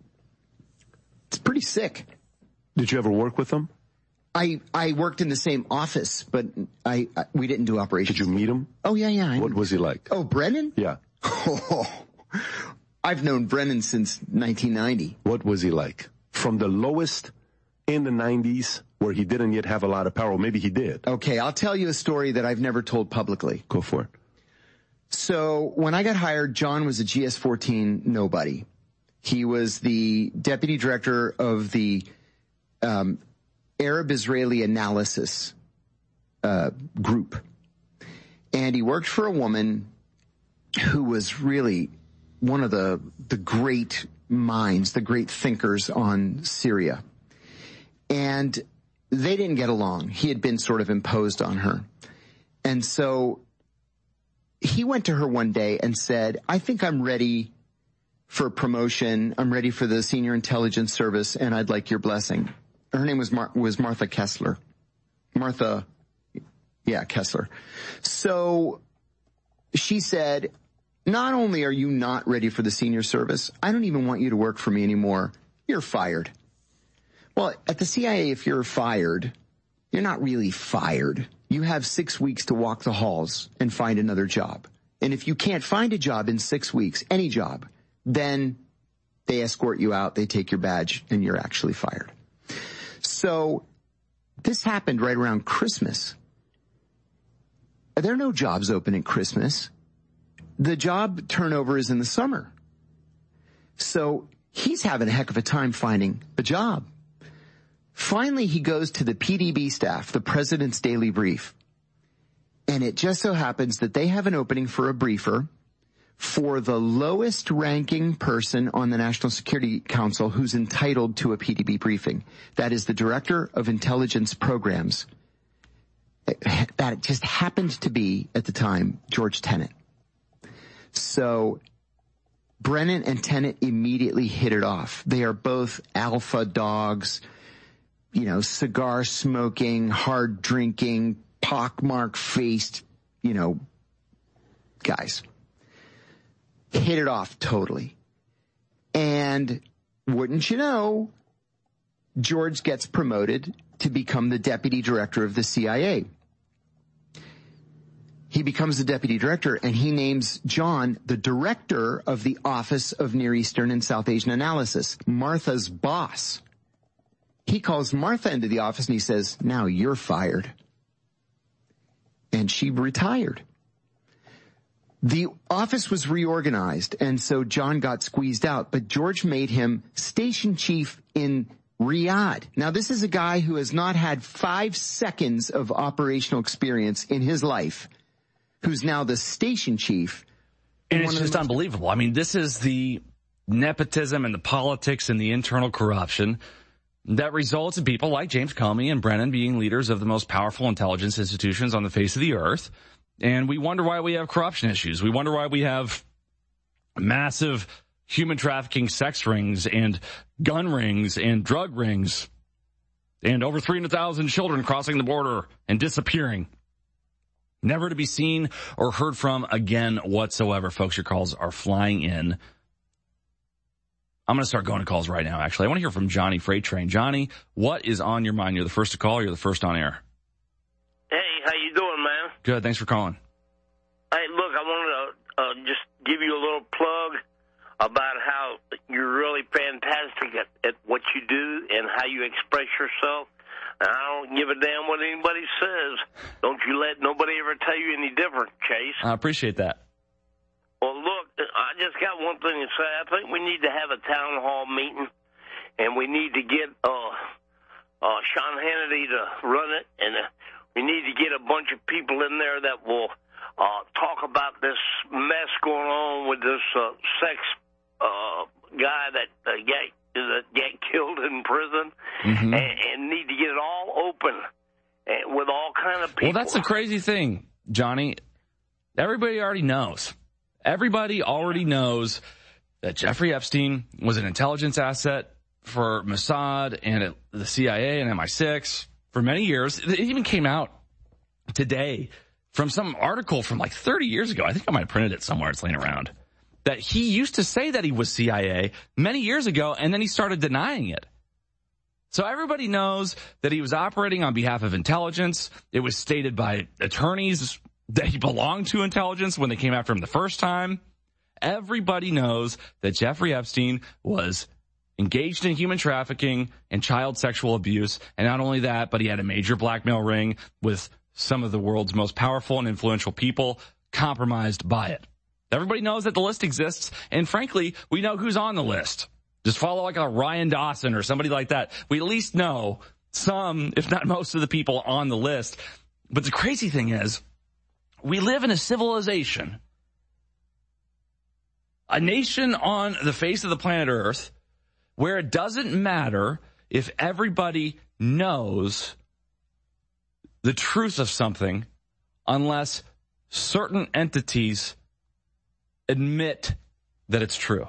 It's pretty sick. Did you ever work with them? I, I worked in the same office, but I, I we didn't do operations. Did you meet him? Oh, yeah, yeah. I what was he like? Oh, Brennan? Yeah. Oh, I've known Brennan since nineteen ninety. What was he like? From the lowest in the nineties, where he didn't yet have a lot of power, or maybe he did. Okay, I'll tell you a story that I've never told publicly. Go for it. So when I got hired, John was a G S fourteen nobody. He was the deputy director of the um, Arab-Israeli analysis uh, group. And he worked for a woman who was really one of the the great minds, the great thinkers on Syria. And they didn't get along. He had been sort of imposed on her. And so he went to her one day and said, I think I'm ready for promotion. I'm ready for the senior intelligence service, and I'd like your blessing. Her name was Mar- was Martha Kessler. Martha, yeah, Kessler. So she said, not only are you not ready for the senior service, I don't even want you to work for me anymore. You're fired. Well, at the C I A, if you're fired, you're not really fired. You have six weeks to walk the halls and find another job. And if you can't find a job in six weeks, any job, then they escort you out, they take your badge, and you're actually fired. So this happened right around Christmas. There are no jobs open at Christmas. The job turnover is in the summer. So he's having a heck of a time finding a job. Finally, he goes to the P D B staff, the President's Daily Brief. And it just so happens that they have an opening for a briefer for the lowest ranking person on the National Security Council who's entitled to a P D B briefing. That is the Director of Intelligence Programs. That just happened to be, at the time, George Tenet. So Brennan and Tenet immediately hit it off. They are both alpha dogs, you know, cigar smoking, hard drinking, pockmark faced, you know, guys. Hit it off totally. And wouldn't you know, George gets promoted to become the deputy director of the C I A. He becomes the deputy director, and he names John the director of the Office of Near Eastern and South Asian Analysis, Martha's boss. He calls Martha into the office and he says, now you're fired. And she retired. The office was reorganized, and so John got squeezed out, but George made him station chief in Riyadh. Now, this is a guy who has not had five seconds of operational experience in his life, who's now the station chief. And it's just unbelievable. I mean, this is the nepotism and the politics and the internal corruption that results in people like James Comey and Brennan being leaders of the most powerful intelligence institutions on the face of the earth. And we wonder why we have corruption issues. We wonder why we have massive human trafficking sex rings and gun rings and drug rings and over three hundred thousand children crossing the border and disappearing, never to be seen or heard from again whatsoever. Folks, your calls are flying in. I'm going to start going to calls right now, actually. I want to hear from Johnny Freight Train. Johnny, what is on your mind? You're the first to call. You're the first on air. Hey, how you doing, man? Good. Thanks for calling. Hey, look, I wanted to uh, just give you a little plug about how you're really fantastic at, at what you do and how you express yourself. And I don't give a damn what anybody says. Don't you let nobody ever tell you any different, Chase. I appreciate that. Well, look, I just got one thing to say. I think we need to have a town hall meeting, and we need to get uh, uh, Sean Hannity to run it, and uh, we need to get a bunch of people in there that will uh, talk about this mess going on with this uh, sex uh, guy that uh, got, that got killed in prison, mm-hmm. and, and need to get it all open and with all kind of people. Well, that's the crazy thing, Johnny. Everybody already knows. Everybody already knows that Jeffrey Epstein was an intelligence asset for Mossad and the C I A and M I six for many years. It even came out today from some article from like thirty years ago. I think I might have printed it somewhere. It's laying around. That he used to say that he was C I A many years ago, and then he started denying it. So everybody knows that he was operating on behalf of intelligence. It was stated by attorneys that he belonged to intelligence when they came after him the first time. Everybody knows that Jeffrey Epstein was engaged in human trafficking and child sexual abuse. And not only that, but he had a major blackmail ring with some of the world's most powerful and influential people compromised by it. Everybody knows that the list exists. And frankly, we know who's on the list. Just follow like a Ryan Dawson or somebody like that. We at least know some, if not most of the people on the list. But the crazy thing is, we live in a civilization, a nation on the face of the planet Earth, where it doesn't matter if everybody knows the truth of something unless certain entities admit that it's true.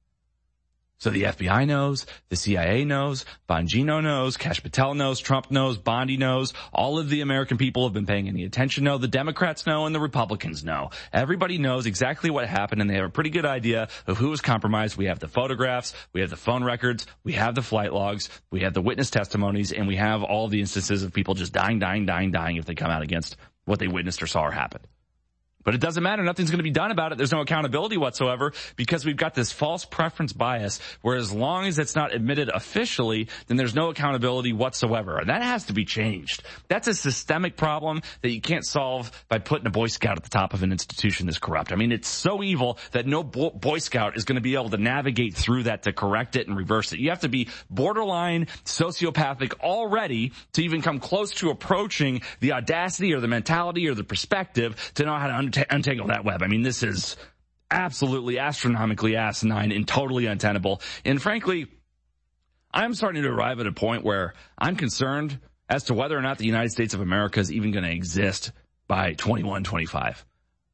So the F B I knows, the C I A knows, Bongino knows, Kash Patel knows, Trump knows, Bondi knows. All of the American people have been paying any attention know. The Democrats know and the Republicans know. Everybody knows exactly what happened, and they have a pretty good idea of who was compromised. We have the photographs, we have the phone records, we have the flight logs, we have the witness testimonies, and we have all the instances of people just dying, dying, dying, dying if they come out against what they witnessed or saw or happened. But it doesn't matter. Nothing's going to be done about it. There's no accountability whatsoever because we've got this false preference bias where as long as it's not admitted officially, then there's no accountability whatsoever. And that has to be changed. That's a systemic problem that you can't solve by putting a Boy Scout at the top of an institution that's corrupt. I mean, it's so evil that no Boy Scout is going to be able to navigate through that to correct it and reverse it. You have to be borderline sociopathic already to even come close to approaching the audacity or the mentality or the perspective to know how to understand untangle that web. I mean, this is absolutely astronomically asinine and totally untenable. And frankly, I'm starting to arrive at a point where I'm concerned as to whether or not the United States of America is even going to exist by twenty-one twenty-five.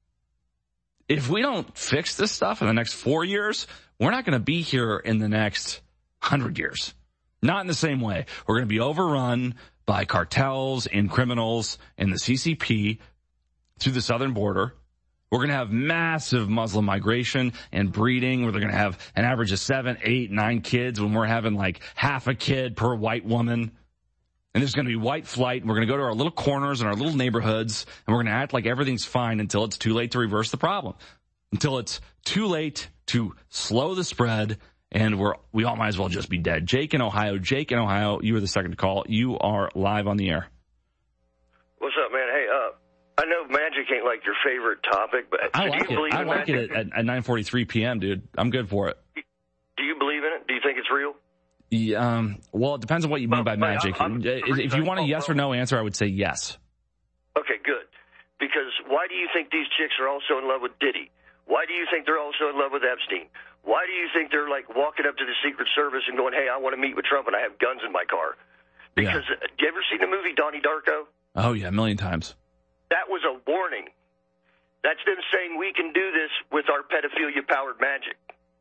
If we don't fix this stuff in the next four years, we're not going to be here in the next hundred years. Not in the same way. We're going to be overrun by cartels and criminals and the C C P through the southern border. We're going to have massive Muslim migration and breeding where they're going to have an average of seven, eight, nine kids when we're having like half a kid per white woman. And there's going to be white flight. And we're going to go to our little corners and our little neighborhoods and we're going to act like everything's fine until it's too late to reverse the problem. Until it's too late to slow the spread and we're, we all might as well just be dead. Jake in Ohio. Jake in Ohio, you were the second to call. You are live on the air. What's up, man? Hey, uh, I know magic ain't like your favorite topic, but I do like you it. believe I in like magic? it at, at nine forty-three p.m., dude. I'm good for it. Do you believe in it? Do you think it's real? Yeah, um, well, it depends on what you mean by magic. I'm, I'm, if you want a yes or no answer, I would say yes. Okay, good. Because why do you think these chicks are all so in love with Diddy? Why do you think they're all so in love with Epstein? Why do you think they're like walking up to the Secret Service and going, hey, I want to meet with Trump and I have guns in my car? Because, yeah. uh, do you ever see the movie Donnie Darko? Oh, yeah, a million times. That was a warning. That's them saying we can do this with our pedophilia-powered magic.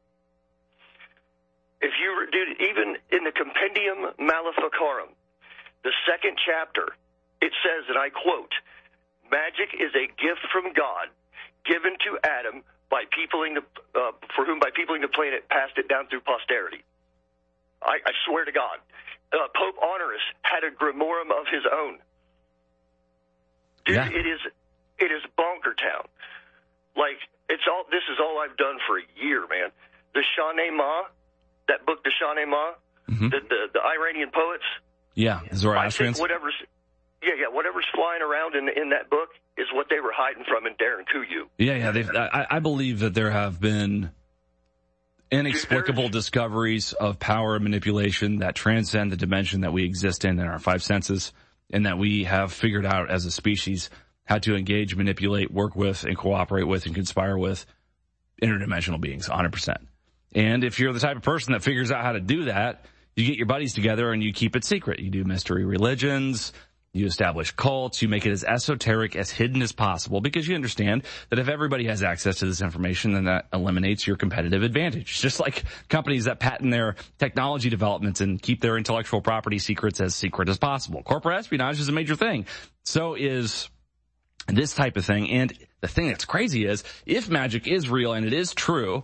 If you do, even in the Compendium Maleficarum, the second chapter, it says, and I quote, magic is a gift from God given to Adam by peopling the, uh, for whom by peopling the planet passed it down through posterity. I, I swear to God. Uh, Pope Honorius had a grimorum of his own. Dude, yeah. it is it is bonker town. Like it's all. This is all I've done for a year, man. The Shane Ma, that book, the Shane Ma, mm-hmm. the, the the Iranian poets. Yeah, Zoroastrians. I think whatever's yeah, yeah, whatever's flying around in in that book is what they were hiding from in Darren Kuyu. Yeah, yeah. They've, I, I believe that there have been inexplicable discoveries of power and manipulation that transcend the dimension that we exist in in our five senses, and that we have figured out as a species how to engage, manipulate, work with, and cooperate with, and conspire with interdimensional beings, one hundred percent. And if you're the type of person that figures out how to do that, you get your buddies together and you keep it secret. You do mystery religions, you establish cults, you make it as esoteric, as hidden as possible, because you understand that if everybody has access to this information, then that eliminates your competitive advantage. Just like companies that patent their technology developments and keep their intellectual property secrets as secret as possible. Corporate espionage is a major thing. So is this type of thing. And the thing that's crazy is, if magic is real and it is true,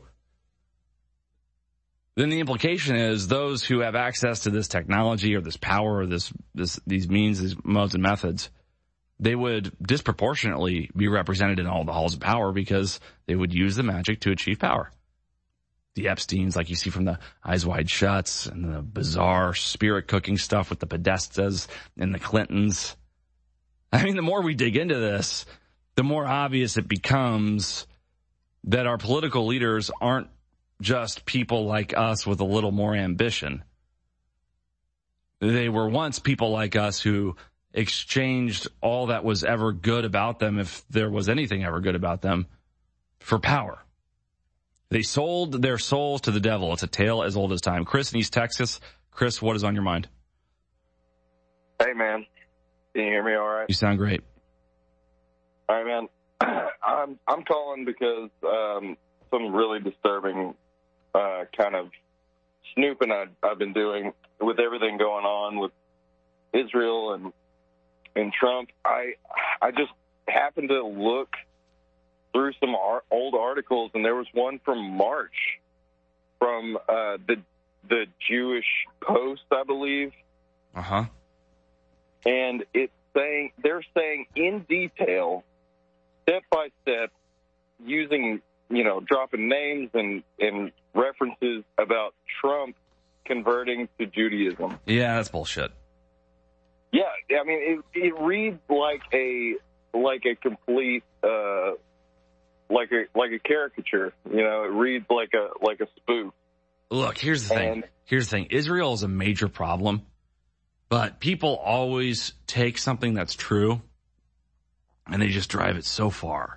then the implication is those who have access to this technology or this power or this, this, these means, these modes and methods, they would disproportionately be represented in all the halls of power because they would use the magic to achieve power. The Epsteins, like you see from the Eyes Wide Shuts, and the bizarre spirit cooking stuff with the Podestas and the Clintons. I mean, the more we dig into this, the more obvious it becomes that our political leaders aren't just people like us with a little more ambition. They were once people like us who exchanged all that was ever good about them, if there was anything ever good about them, for power. They sold their souls to the devil. It's a tale as old as time. Chris in East Texas. Chris, what is on your mind? Hey, man. Can you hear me all right? You sound great. All right, man. I'm I'm calling because um, some really disturbing uh, kind of snooping I, I've been doing with everything going on with Israel and and Trump. I I just happened to look through some ar- old articles, and there was one from March from uh, the the Jewish Post, I believe. Uh huh. And it's saying, they're saying in detail, step by step, using, you know, dropping names and, and references about Trump converting to Judaism. Yeah, that's bullshit. Yeah, I mean, it, it reads like a like a complete uh, like a like a caricature. You know, it reads like a like a spoof. Look, here's the thing. And, here's the thing. Israel is a major problem. But people always take something that's true and they just drive it so far.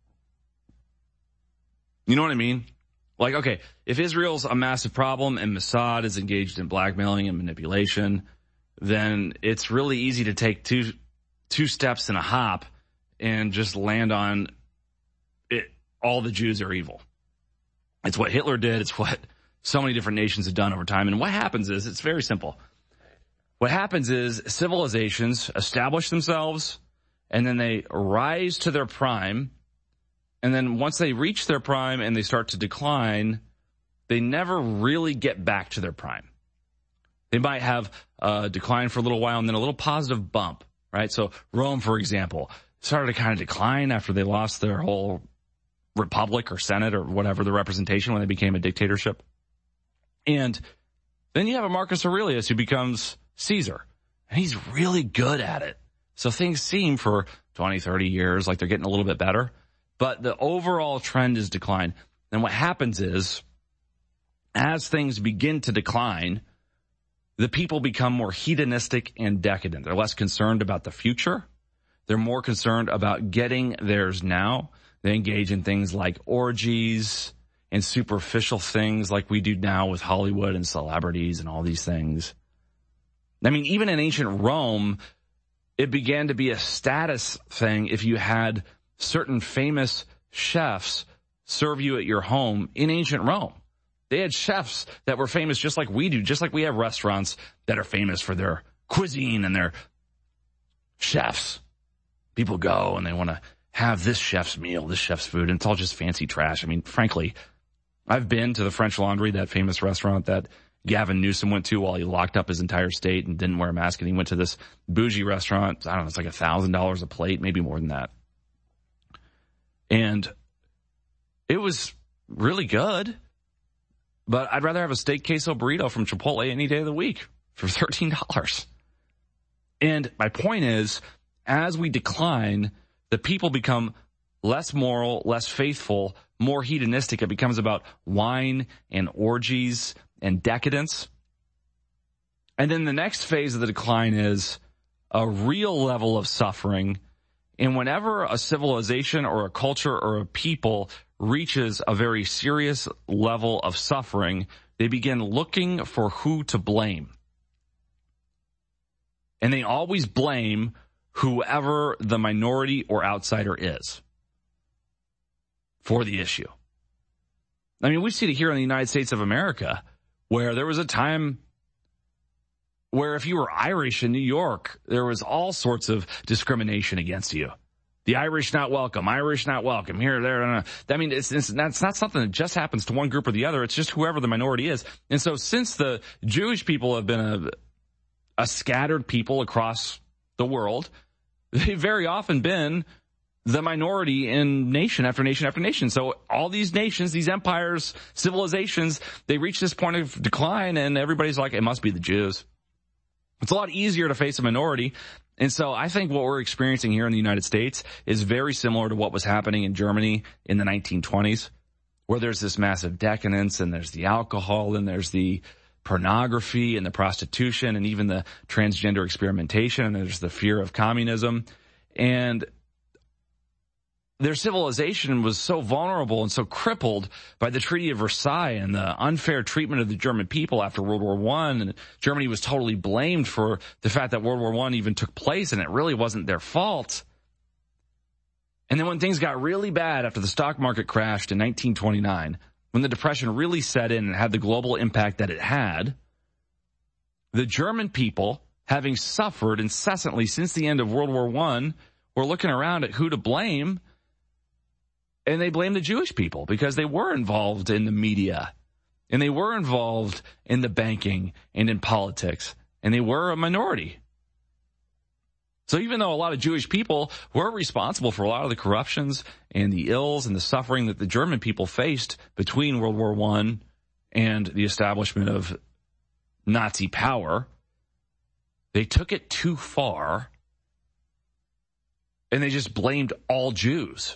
You know what I mean? Like, okay, if Israel's a massive problem and Mossad is engaged in blackmailing and manipulation, then it's really easy to take two two steps in a hop and just land on it. All the Jews are evil. It's what Hitler did. It's what so many different nations have done over time. And what happens is, it's very simple. What happens is civilizations establish themselves, and then they rise to their prime, and then once they reach their prime and they start to decline, they never really get back to their prime. They might have a decline for a little while and then a little positive bump, right? So Rome, for example, started to kind of decline after they lost their whole republic or senate or whatever, the representation, when they became a dictatorship. And then you have a Marcus Aurelius who becomes Caesar, and he's really good at it. So things seem for twenty, thirty years like they're getting a little bit better, but the overall trend is decline. And what happens is, as things begin to decline, the people become more hedonistic and decadent. They're less concerned about the future. They're more concerned about getting theirs now. They engage in things like orgies and superficial things like we do now with Hollywood and celebrities and all these things. I mean, even in ancient Rome, it began to be a status thing if you had certain famous chefs serve you at your home in ancient Rome. They had chefs that were famous just like we do, just like we have restaurants that are famous for their cuisine and their chefs. People go and they want to have this chef's meal, this chef's food, and it's all just fancy trash. I mean, frankly, I've been to the French Laundry, that famous restaurant that Gavin Newsom went to while he locked up his entire state and didn't wear a mask, and he went to this bougie restaurant. I don't know, it's like a thousand dollars a plate, maybe more than that. And it was really good, but I'd rather have a steak queso burrito from Chipotle any day of the week for thirteen dollars. And my point is, as we decline, the people become less moral, less faithful, more hedonistic. It becomes about wine and orgies and decadence. And then the next phase of the decline is a real level of suffering. And whenever a civilization or a culture or a people reaches a very serious level of suffering, they begin looking for who to blame. And they always blame whoever the minority or outsider is for the issue. I mean, we see it here in the United States of America, where there was a time where if you were Irish in New York, there was all sorts of discrimination against you. The Irish not welcome, Irish not welcome, here, there, no, no. I mean, it's, it's, that's not something that just happens to one group or the other. It's just whoever the minority is. And so since the Jewish people have been a, a scattered people across the world, they've very often been the minority in nation after nation after nation. So all these nations, these empires, civilizations, they reach this point of decline and everybody's like, it must be the Jews. It's a lot easier to face a minority. And so I think what we're experiencing here in the United States is very similar to what was happening in Germany in the nineteen twenties, where there's this massive decadence and there's the alcohol and there's the pornography and the prostitution and even the transgender experimentation, and there's the fear of communism. And their civilization was so vulnerable and so crippled by the Treaty of Versailles and the unfair treatment of the German people after World War One. And Germany was totally blamed for the fact that World War One even took place, and it really wasn't their fault. And then when things got really bad after the stock market crashed in nineteen twenty-nine, when the Depression really set in and had the global impact that it had, the German people, having suffered incessantly since the end of World War One, were looking around at who to blame. And they blame the Jewish people because they were involved in the media and they were involved in the banking and in politics, and they were a minority. So even though a lot of Jewish people were responsible for a lot of the corruptions and the ills and the suffering that the German people faced between World War One and the establishment of Nazi power, they took it too far and they just blamed all Jews.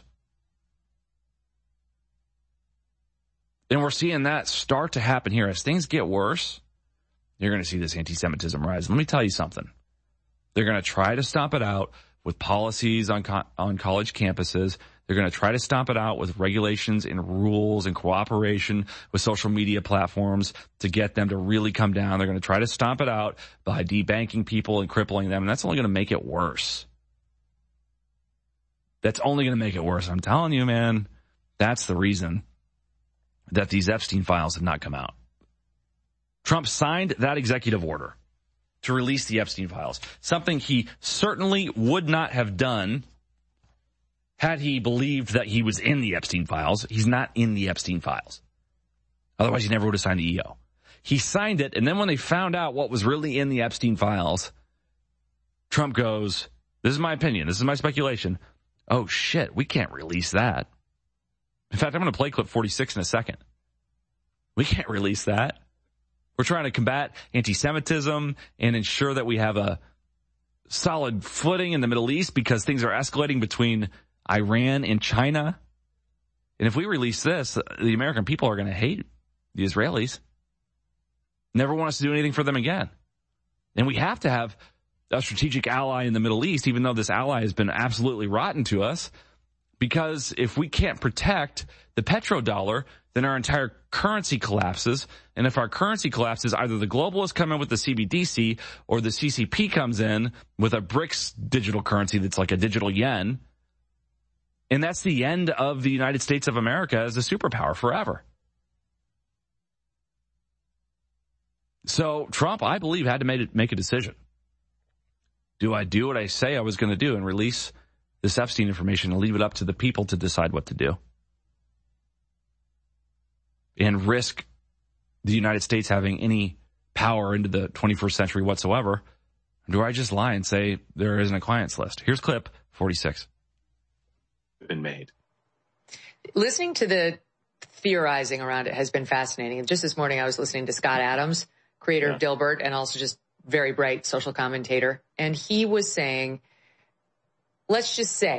And we're seeing that start to happen here. As things get worse, you're going to see this anti-Semitism rise. Let me tell you something. They're going to try to stomp it out with policies on co- on college campuses. They're going to try to stomp it out with regulations and rules and cooperation with social media platforms to get them to really come down. They're going to try to stomp it out by debanking people and crippling them, and that's only going to make it worse. That's only going to make it worse. I'm telling you, man, that's the reason that these Epstein files have not come out. Trump signed that executive order to release the Epstein files, something he certainly would not have done had he believed that he was in the Epstein files. He's not in the Epstein files. Otherwise, he never would have signed the E O. He signed it, and then when they found out what was really in the Epstein files, Trump goes, this is my opinion, this is my speculation. Oh, shit, we can't release that. In fact, I'm going to play clip forty-six in a second. We can't release that. We're trying to combat anti-Semitism and ensure that we have a solid footing in the Middle East because things are escalating between Iran and China. And if we release this, the American people are going to hate the Israelis. Never want us to do anything for them again. And we have to have a strategic ally in the Middle East, even though this ally has been absolutely rotten to us. Because if we can't protect the petrodollar, then our entire currency collapses. And if our currency collapses, either the globalists come in with the C B D C or the C C P comes in with a BRICS digital currency that's like a digital yen. And that's the end of the United States of America as a superpower forever. So Trump, I believe, had to make, make a decision. Do I do what I say I was going to do and release this Epstein information and leave it up to the people to decide what to do? And risk the United States having any power into the twenty-first century whatsoever? Or do I just lie and say there isn't a clients list? Here's clip forty-six. Been made. Listening to the theorizing around it has been fascinating. Just this morning I was listening to Scott Adams, creator yeah. of Dilbert, and also just very bright social commentator. And he was saying, let's just say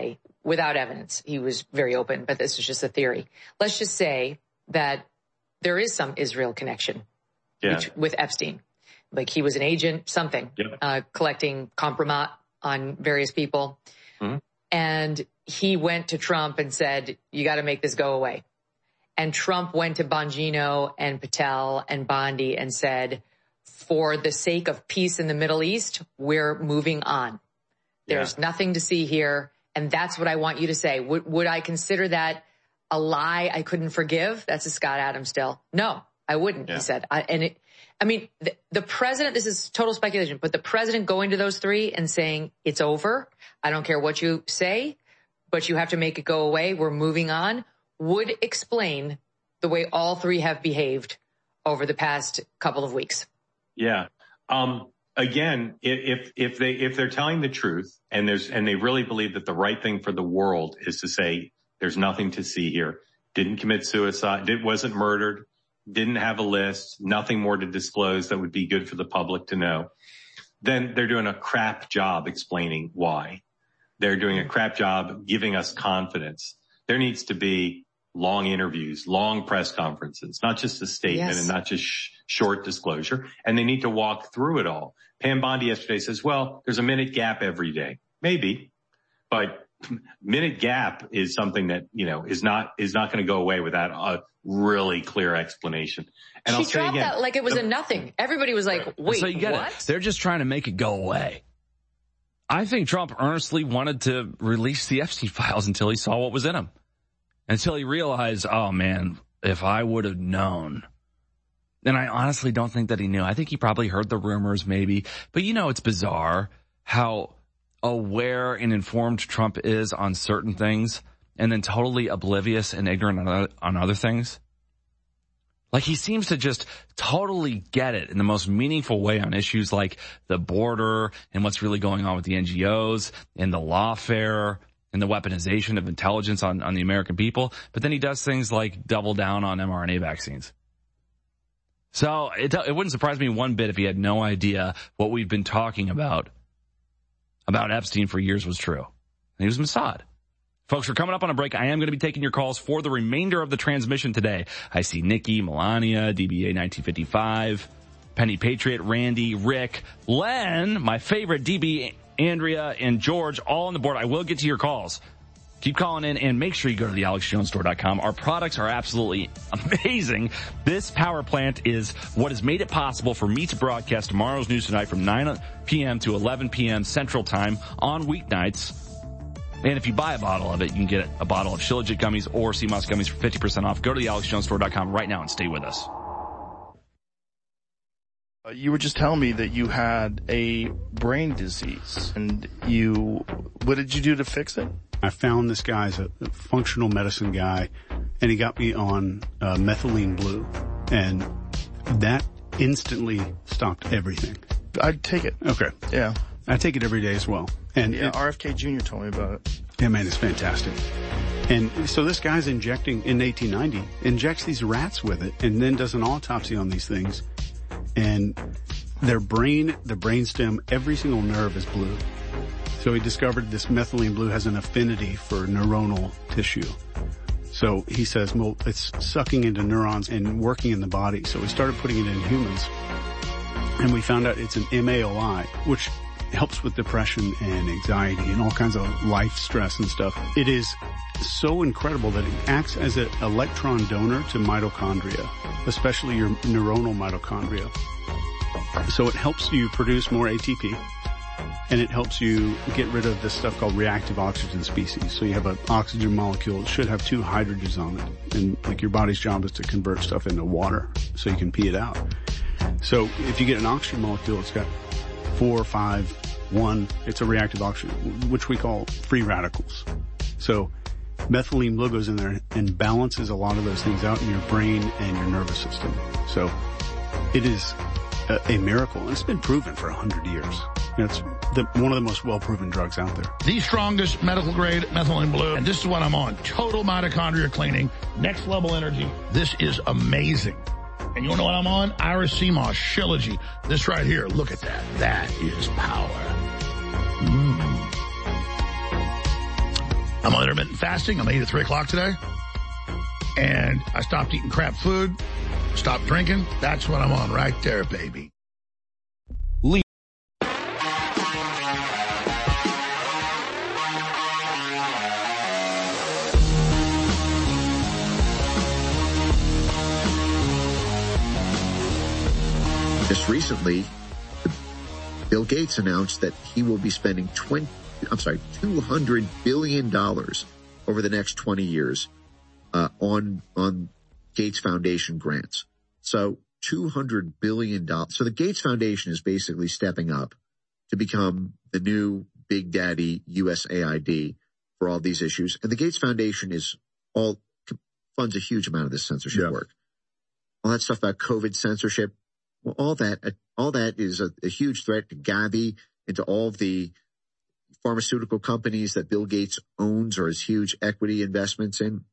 without evidence. He was very open, but this is just a theory. Let's just say that there is some Israel connection yeah. with, with Epstein. Like he was an agent, something, yep. uh, collecting compromat on various people. Mm-hmm. And he went to Trump and said, you got to make this go away. And Trump went to Bongino and Patel and Bondi and said, for the sake of peace in the Middle East, we're moving on. There's yeah. nothing to see here. And that's what I want you to say. Would, would I consider that a lie I couldn't forgive? That's a Scott Adams still. No, I wouldn't, yeah. he said. I, and it, I mean, the, the president, this is total speculation, but the president going to those three and saying, it's over. I don't care what you say, but you have to make it go away. We're moving on, would explain the way all three have behaved over the past couple of weeks. Yeah. Um, again, if, if they, if they're telling the truth and there's, and they really believe that the right thing for the world is to say, there's nothing to see here, didn't commit suicide, did, wasn't murdered, didn't have a list, nothing more to disclose that would be good for the public to know, then they're doing a crap job explaining why. They're doing a crap job giving us confidence. There needs to be long interviews, long press conferences, not just a statement yes. and not just sh- short disclosure. And they need to walk through it all. Pam Bondi yesterday says, well, there's a minute gap every day. Maybe, but minute gap is something that, you know, is not, is not going to go away without a really clear explanation. And she I'll say dropped again, that like it was a nothing. Everybody was like, wait, so you get what? It. They're just trying to make it go away. I think Trump earnestly wanted to release the Epstein files until he saw what was in them. Until he realized, oh man, if I would have known. And I honestly don't think that he knew. I think he probably heard the rumors maybe. But you know, it's bizarre how aware and informed Trump is on certain things and then totally oblivious and ignorant on other, on other things. Like he seems to just totally get it in the most meaningful way on issues like the border and what's really going on with the N G Os and the lawfare and the weaponization of intelligence on, on the American people. But then he does things like double down on M R N A vaccines. So it, it wouldn't surprise me one bit if he had no idea what we've been talking about, about Epstein for years was true. And he was Mossad. Folks, we're coming up on a break. I am going to be taking your calls for the remainder of the transmission today. I see Nikki, Melania, D B A nineteen fifty-five, Penny Patriot, Randy, Rick, Len, my favorite, D B, Andrea, and George, all on the board. I will get to your calls. Keep calling in and make sure you go to the alex jones store dot com. Our products are absolutely amazing. This power plant is what has made it possible for me to broadcast tomorrow's news tonight from nine p.m. to eleven p.m. Central Time on weeknights. And if you buy a bottle of it, you can get a bottle of Shilajit gummies or sea moss gummies for fifty percent off. Go to the alex jones store dot com right now and stay with us. Uh, you were just telling me that you had a brain disease, and you, what did you do to fix it? I found this guy's a functional medicine guy, and he got me on uh, methylene blue, and that instantly stopped everything. I'd take it. Okay. Yeah. I take it every day as well. And yeah, it, R F K Junior told me about it. Yeah, man, it's fantastic. And so this guy's injecting, in eighteen ninety, injects these rats with it, and then does an autopsy on these things. And their brain, the brainstem, every single nerve is blue. So he discovered this methylene blue has an affinity for neuronal tissue. So he says, well, it's sucking into neurons and working in the body. So we started putting it in humans. And we found out it's an M A O I, which helps with depression and anxiety and all kinds of life stress and stuff. It is so incredible that it acts as an electron donor to mitochondria, especially your neuronal mitochondria. So it helps you produce more A T P, and it helps you get rid of this stuff called reactive oxygen species. So you have an oxygen molecule, it should have two hydrogens on it, and like your body's job is to convert stuff into water so you can pee it out. So if you get an oxygen molecule, it's got four, five, one, it's a reactive oxygen, which we call free radicals. So methylene blue goes in there and balances a lot of those things out in your brain and your nervous system. So it is a, a miracle, and it's been proven for a hundred years. It's the, one of the most well-proven drugs out there. The strongest medical grade methylene blue, and this is what I'm on. Total mitochondria cleaning, next level energy. This is amazing. And you want to know what I'm on? Iris Sea Moss, Shilajit. This right here, look at that. That is power. Mm. I'm on intermittent fasting. I'm going to eat at three o'clock today. And I stopped eating crap food, stopped drinking. That's what I'm on right there, baby. Lee. Just recently, Bill Gates announced that he will be spending twenty, I'm sorry, two hundred billion dollars over the next twenty years uh, on on Gates Foundation grants. So two hundred billion dollars. So the Gates Foundation is basically stepping up to become the new Big Daddy U S A I D for all these issues. And the Gates Foundation is all funds a huge amount of this censorship yeah. work. All that stuff about COVID censorship. Well, all that, all that is a, a huge threat to Gavi and to all of the pharmaceutical companies that Bill Gates owns or has huge equity investments in.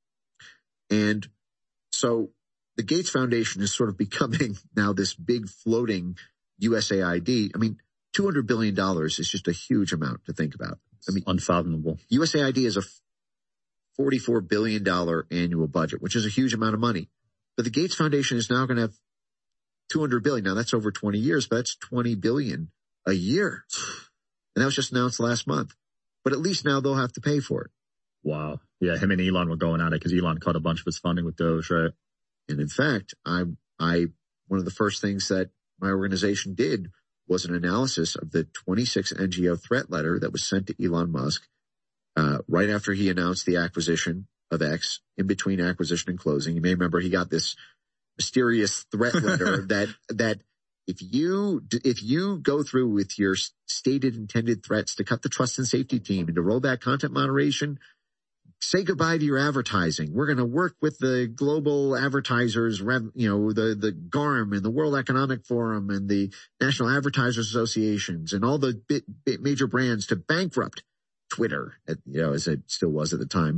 And so the Gates Foundation is sort of becoming now this big floating U S A I D. I mean, two hundred billion dollars is just a huge amount to think about. I mean, unfathomable. U S A I D is a forty-four billion dollars annual budget, which is a huge amount of money. But the Gates Foundation is now going to have two hundred billion dollars. Now that's over twenty years, but that's twenty billion dollars a year. And that was just announced last month. But at least now they'll have to pay for it. Wow. Yeah, him and Elon were going at it because Elon cut a bunch of his funding with Doge, right? And in fact, I, I, one of the first things that my organization did was an analysis of the twenty-six N G O threat letter that was sent to Elon Musk, uh, right after he announced the acquisition of X, in between acquisition and closing. You may remember he got this mysterious threat letter that, that if you, if you go through with your stated intended threats to cut the trust and safety team and to roll back content moderation, say goodbye to your advertising. We're going to work with the global advertisers, you know, the, the G A R M and the World Economic Forum and the National Advertisers Associations and all the bit, bit major brands to bankrupt Twitter, you know, as it still was at the time.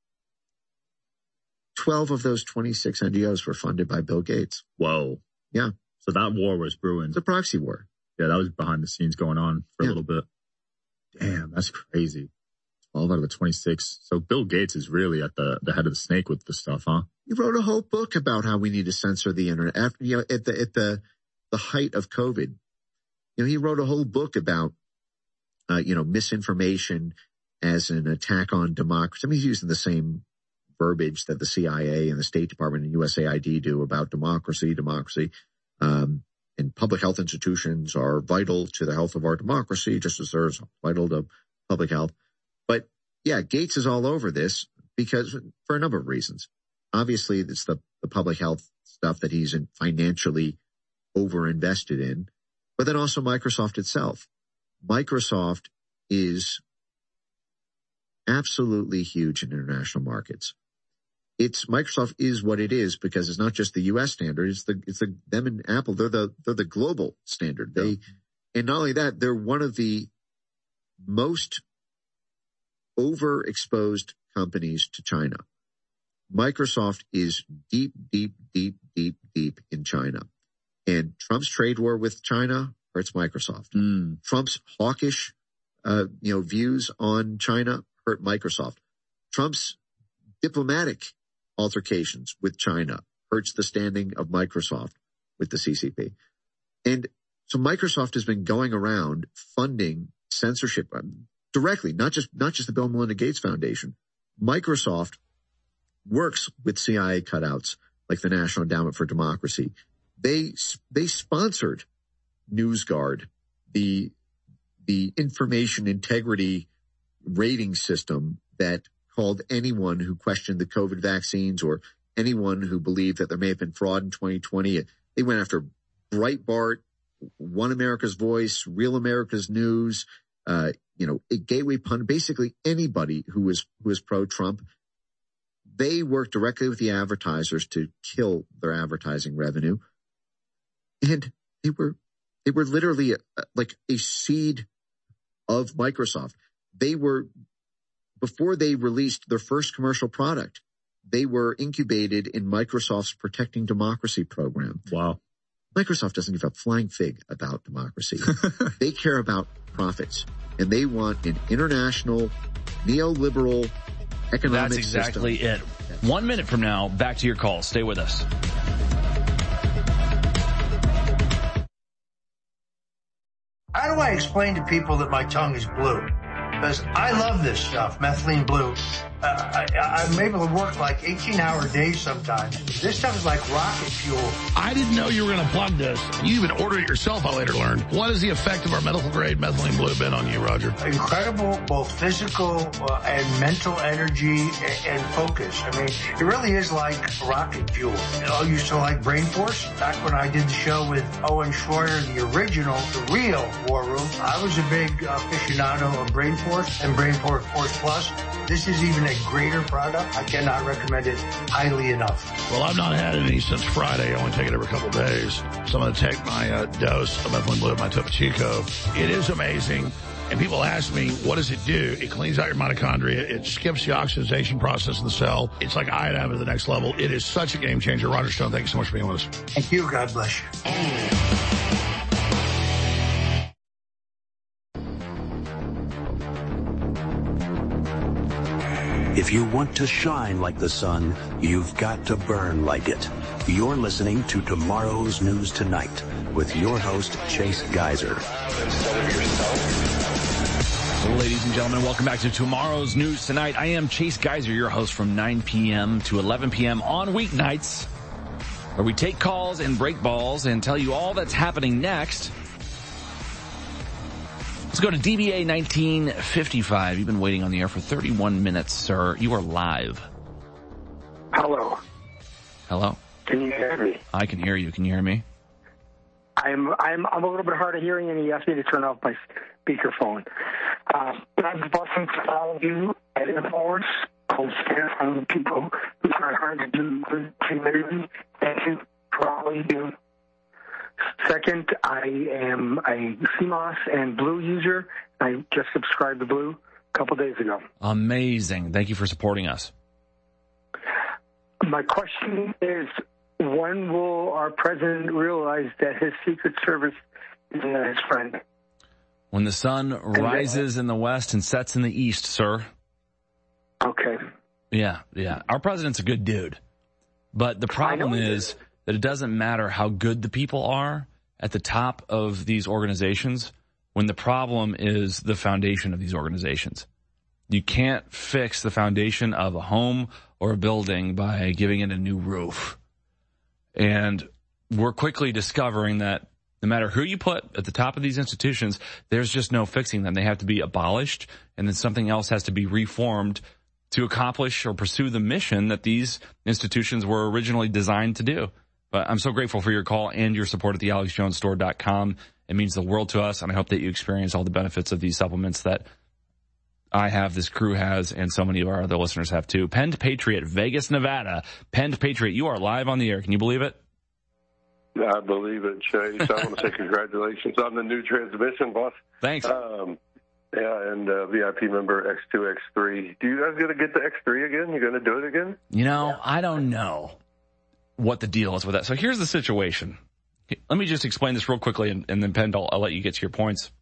twelve of those twenty-six N G Os were funded by Bill Gates. Whoa. Yeah. So that war was brewing. It's a proxy war. Yeah, that was behind the scenes going on for yeah. a little bit. Damn, that's crazy. twelve out of the twenty-six. So Bill Gates is really at the, the head of the snake with this stuff, huh? He wrote a whole book about how we need to censor the internet after, you know, at the, at the, the height of COVID. You know, he wrote a whole book about, uh, you know, misinformation as an attack on democracy. I mean, he's using the same verbiage that the C I A and the State Department and U S A I D do about democracy, democracy. Um, and public health institutions are vital to the health of our democracy, just as they're vital to public health. But yeah, Gates is all over this because for a number of reasons. Obviously, it's the, the public health stuff that he's in financially overinvested in, but then also Microsoft itself. Microsoft is absolutely huge in international markets. It's Microsoft is what it is because it's not just the U S standard. It's the, it's the, them and Apple. They're the, they're the global standard. They, and not only that, they're one of the most overexposed companies to China. Microsoft is deep, deep, deep, deep, deep in China. And Trump's trade war with China hurts Microsoft. Mm. Trump's hawkish, uh, you know, views on China hurt Microsoft. Trump's diplomatic altercations with China hurts the standing of Microsoft with the C C P. And so Microsoft has been going around funding censorship directly, not just, not just the Bill and Melinda Gates Foundation. Microsoft works with C I A cutouts like the National Endowment for Democracy. They, they sponsored NewsGuard, the, the information integrity rating system that called anyone who questioned the COVID vaccines or anyone who believed that there may have been fraud in twenty twenty. They went after Breitbart, One America's Voice, Real America's News, uh, you know, Gateway Pundit, basically anybody who was, who was pro-Trump. They worked directly with the advertisers to kill their advertising revenue. And they were, they were literally a, like a seed of Microsoft. They were, before they released their first commercial product, they were incubated in Microsoft's Protecting Democracy program. Wow. Microsoft doesn't give a flying fig about democracy. They care about profits, and they want an international, neoliberal economic That's exactly system. it. One minute from now, back to your call. Stay with us. How do I explain to people that my tongue is blue? Because I love this stuff, methylene blue. Uh, I, I'm able to work like eighteen-hour days sometimes. This stuff is like rocket fuel. I didn't know you were going to plug this. You even ordered it yourself, I later learned. What is the effect of our medical-grade methylene blue been on you, Roger? Incredible, both physical uh, and mental energy and, and focus. I mean, it really is like rocket fuel. I used to like Brain Force. Back when I did the show with Owen Schroyer, the original, the real War Room, I was a big uh, aficionado of Brain Force and Brain Force Plus. This is even a greater product. I cannot recommend it highly enough. Well, I've not had any since Friday. I only take it every couple of days. So I'm going to take my uh, dose of methylene blue, my Topo Chico. It is amazing. And people ask me, what does it do? It cleans out your mitochondria. It skips the oxidization process of the cell. It's like iodine at the next level. It is such a game changer. Roger Stone, thank you so much for being with us. Thank you. God bless you. If you want to shine like the sun, you've got to burn like it. You're listening to Tomorrow's News Tonight with your host, Chase Geiser. Ladies and gentlemen, welcome back to Tomorrow's News Tonight. I am Chase Geiser, your host from nine p.m. to eleven p.m. on weeknights, where we take calls and break balls and tell you all that's happening next. Let's go to D B A nineteen fifty-five. You've been waiting on the air for thirty-one minutes, sir. You are live. Hello. Hello. Can you hear me? I can hear you. Can you hear me? I'm I'm I'm a little bit hard of hearing, and he asked me to turn off my speakerphone. Uh, I'm busting for all of you at InfoWars. I'll stand on the people who try hard to do good community. Thank you for all you do. Second, I am a C M O S and Blue user. I just subscribed to Blue a couple days ago. Amazing. Thank you for supporting us. My question is, when will our president realize that his Secret Service is not his friend? When the sun rises in the west and sets in the east, sir. Okay. Yeah, yeah. Our president's a good dude. But the problem is that it doesn't matter how good the people are at the top of these organizations when the problem is the foundation of these organizations. You can't fix the foundation of a home or a building by giving it a new roof. And we're quickly discovering that no matter who you put at the top of these institutions, there's just no fixing them. They have to be abolished, and then something else has to be reformed to accomplish or pursue the mission that these institutions were originally designed to do. But I'm so grateful for your call and your support at the alex jones store dot com. It means the world to us, and I hope that you experience all the benefits of these supplements that I have, this crew has, and so many of our other listeners have too. Penned Patriot, Vegas, Nevada. Penned Patriot, you are live on the air. Can you believe it? I believe it, Chase. I want to say congratulations on the new transmission, boss. Thanks. Um, yeah, and uh, V I P member X two, X three. Do you guys going to get the X three again? You going to do it again? You know, I don't know what the deal is with that. So here's the situation. Let me just explain this real quickly, and, and then, Penn, I'll, I'll let you get to your points.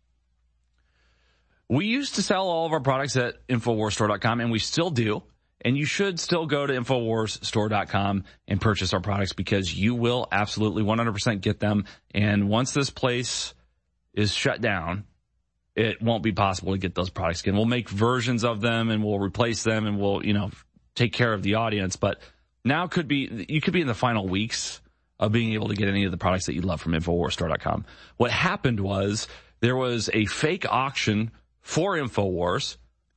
We used to sell all of our products at infowars store dot com, and we still do. And you should still go to infowars store dot com and purchase our products because you will absolutely one hundred percent get them. And once this place is shut down, it won't be possible to get those products again. We'll make versions of them and we'll replace them and we'll, you know, take care of the audience. But now could be, you could be in the final weeks of being able to get any of the products that you love from infowars store dot com. What happened was there was a fake auction for InfoWars,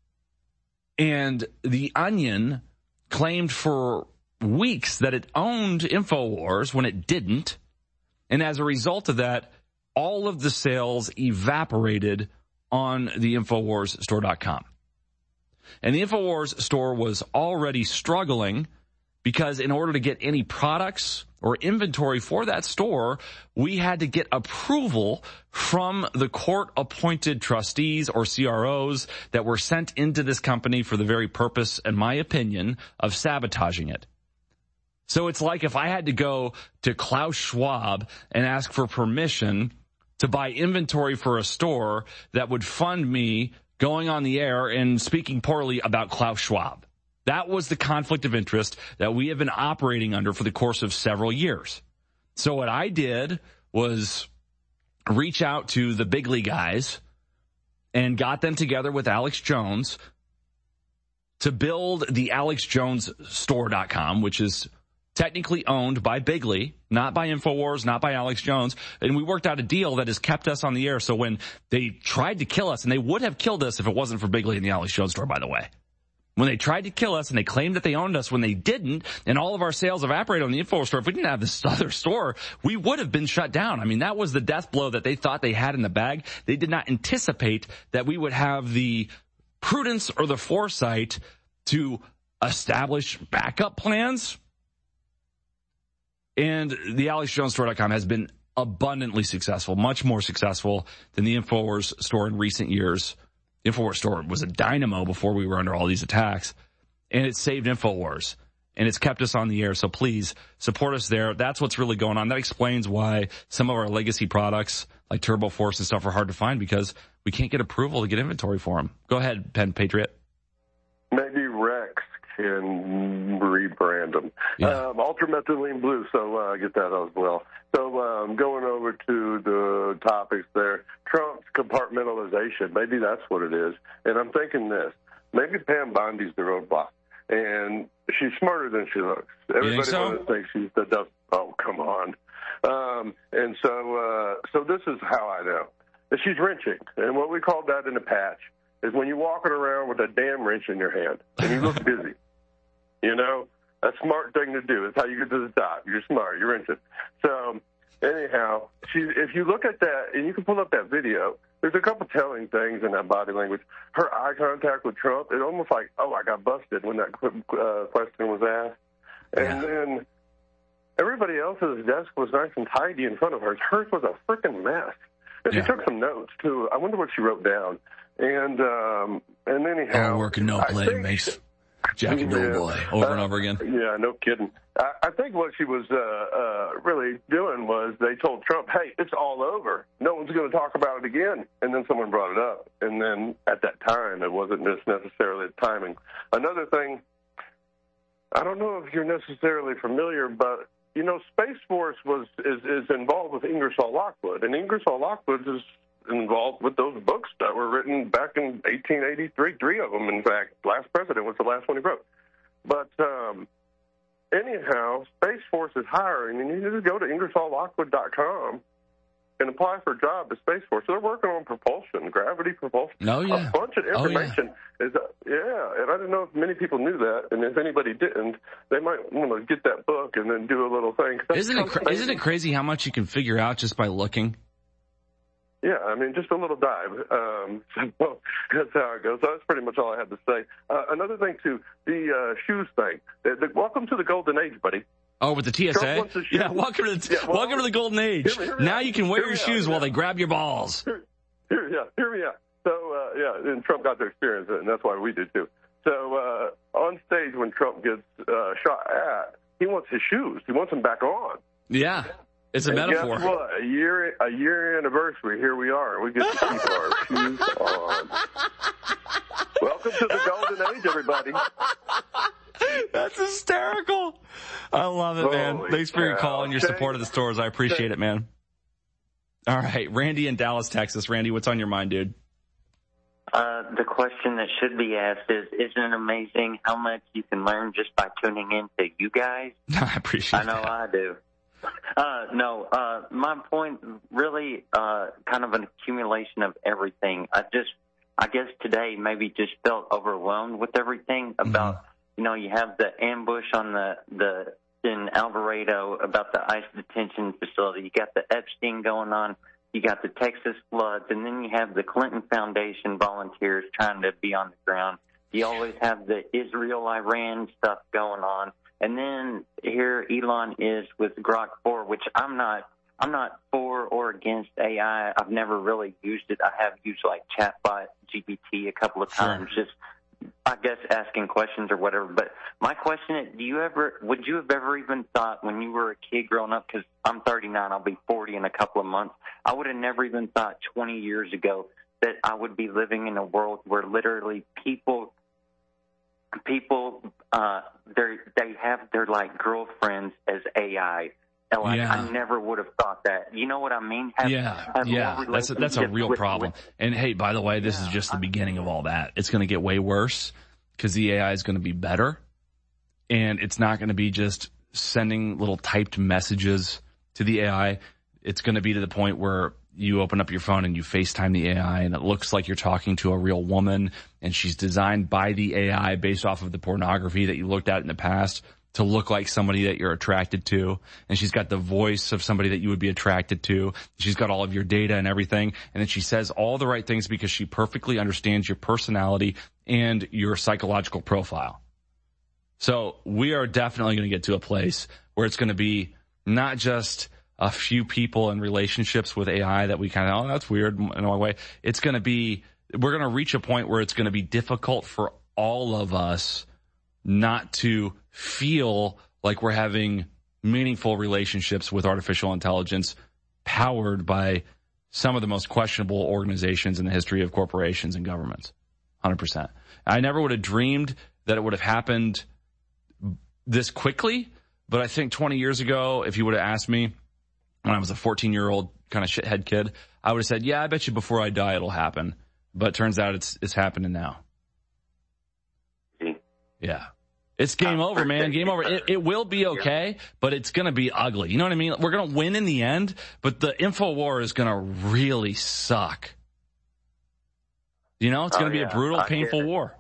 and the Onion claimed for weeks that it owned InfoWars when it didn't. And as a result of that, all of the sales evaporated on the infowars store dot com. And the InfoWars store was already struggling because in order to get any products or inventory for that store, we had to get approval from the court-appointed trustees or C R Os that were sent into this company for the very purpose, in my opinion, of sabotaging it. So it's like if I had to go to Klaus Schwab and ask for permission to buy inventory for a store that would fund me going on the air and speaking poorly about Klaus Schwab. That was the conflict of interest that we have been operating under for the course of several years. So what I did was reach out to the Bigley guys and got them together with Alex Jones to build the alex jones store dot com, which is technically owned by Bigley, not by InfoWars, not by Alex Jones. And we worked out a deal that has kept us on the air. So when they tried to kill us, and they would have killed us if it wasn't for Bigley and the Alex Jones store, by the way. When they tried to kill us and they claimed that they owned us when they didn't, and all of our sales evaporated on the InfoWars store, if we didn't have this other store, we would have been shut down. I mean, that was the death blow that they thought they had in the bag. They did not anticipate that we would have the prudence or the foresight to establish backup plans. And the alex jones store dot com has been abundantly successful, much more successful than the InfoWars store in recent years. The InfoWars store was a dynamo before we were under all these attacks, and it saved InfoWars, and it's kept us on the air. So please support us there. That's what's really going on. That explains why some of our legacy products like Turbo Force and stuff are hard to find, because we can't get approval to get inventory for them. Go ahead, Penn Patriot. Maybe Rex can rebrand them. Yeah. Um, ultramethylene blue, so uh, get that as well. So um, going over to the topics there, Trump's compartmentalization, maybe that's what it is. And I'm thinking this, maybe Pam Bondi's the roadblock, and she's smarter than she looks. Everybody so? thinks she's the duff. Oh, come on. Um, and so, uh, so this is how I know. She's wrenching, and what we call that in the patch is when you're walking around with a damn wrench in your hand, and you look busy. You know, a smart thing to do. It's how you get to the top. You're smart. You're wrenching. So, anyhow, she, if you look at that, and you can pull up that video, there's a couple telling things in that body language. Her eye contact with Trump, it's almost like, oh, I got busted when that uh, question was asked. And yeah. then everybody else's desk was nice and tidy in front of hers. Hers was a freaking mess. And yeah. she took some notes, too. I wonder what she wrote down. And um, and anyhow, oh, working no play makes Jack a dull boy over uh, and over again. Yeah, no kidding. I, I think what she was uh, uh, really doing was they told Trump, hey, it's all over. No one's going to talk about it again. And then someone brought it up. And then at that time, it wasn't just necessarily the timing. Another thing, I don't know if you're necessarily familiar, but, you know, Space Force was is, is involved with Ingersoll Lockwood. And Ingersoll Lockwood is involved with those books that were written back in eighteen eighty-three, three of them, in fact. Last President was the last one he wrote. But um, anyhow, Space Force is hiring, and you just go to Ingersoll Lockwood dot com and apply for a job at Space Force. So they're working on propulsion, gravity propulsion. Oh, yeah. A bunch of information. Oh, yeah. Is, uh, yeah, and I don't know if many people knew that, and if anybody didn't, they might want to get that book and then do a little thing. Isn't it, cra- isn't it crazy how much you can figure out just by looking? Yeah, I mean, just a little dive. Um, so that's how it goes. So that's pretty much all I had to say. Uh, another thing, too, the uh, shoes thing. The, the, welcome to the golden age, buddy. Oh, with the T S A? Yeah, welcome to the, yeah, well, welcome to the golden age. Hear me, hear me now out. You can wear hear your shoes out, while they grab your balls. Here, here, yeah, hear me out. So, uh, yeah, and Trump got to experience it, and that's why we did, too. So uh, on stage when Trump gets uh, shot at, he wants his shoes. He wants them back on. Yeah. It's a and metaphor. Guess what? A year, a year anniversary. Here we are. We get to keep our shoes on. Welcome to the golden age, everybody. That's hysterical. I love it, man. Holy Thanks for your call and your support of the stores. I appreciate it, man. All right, Randy in Dallas, Texas. Randy, what's on your mind, dude? Uh, the question that should be asked is, isn't it amazing how much you can learn just by tuning in to you guys? I appreciate I know that. I do. Uh, no, uh, my point really, uh, kind of an accumulation of everything. I just, I guess today maybe just felt overwhelmed with everything about, mm-hmm. you know, you have the ambush on the, the, in Alvarado about the ICE detention facility. You got the Epstein going on. You got the Texas floods, and then you have the Clinton Foundation volunteers trying to be on the ground. You always have the Israel-Iran stuff going on. And then here Elon is with Grok four, which I'm not I'm not for or against A I. I've never really used it. I have used like Chatbot G P T a couple of times, sure. just I guess, asking questions or whatever. But my question is, do you ever, would you have ever even thought when you were a kid growing up, because I'm thirty-nine, I'll be forty in a couple of months, I would have never even thought twenty years ago that I would be living in a world where literally people, people, uh, they they have their, like, girlfriends as A I. And, like, yeah. I never would have thought that. You know what I mean? Have, yeah, have yeah, that's a, that's a real with, problem. With, and hey, by the way, this yeah, is just the beginning of all that. It's going to get way worse because the A I is going to be better, and it's not going to be just sending little typed messages to the A I. It's going to be to the point where you open up your phone and you FaceTime the A I, and it looks like you're talking to a real woman, and she's designed by the A I based off of the pornography that you looked at in the past to look like somebody that you're attracted to. And she's got the voice of somebody that you would be attracted to. She's got all of your data and everything. And then she says all the right things because she perfectly understands your personality and your psychological profile. So we are definitely going to get to a place where it's going to be not just a few people in relationships with A I that we kind of, oh, that's weird in a way. It's going to be, we're going to reach a point where it's going to be difficult for all of us not to feel like we're having meaningful relationships with artificial intelligence powered by some of the most questionable organizations in the history of corporations and governments. one hundred percent. I never would have dreamed that it would have happened this quickly, but I think twenty years ago, if you would have asked me when I was a fourteen-year-old kind of shithead kid, I would have said, yeah, I bet you before I die it'll happen. But it turns out it's it's happening now. Yeah. It's game over, man. Game over. It, it will be okay, but it's going to be ugly. You know what I mean? We're going to win in the end, but the info war is going to really suck. You know, it's going to oh, be yeah. a brutal, I painful war.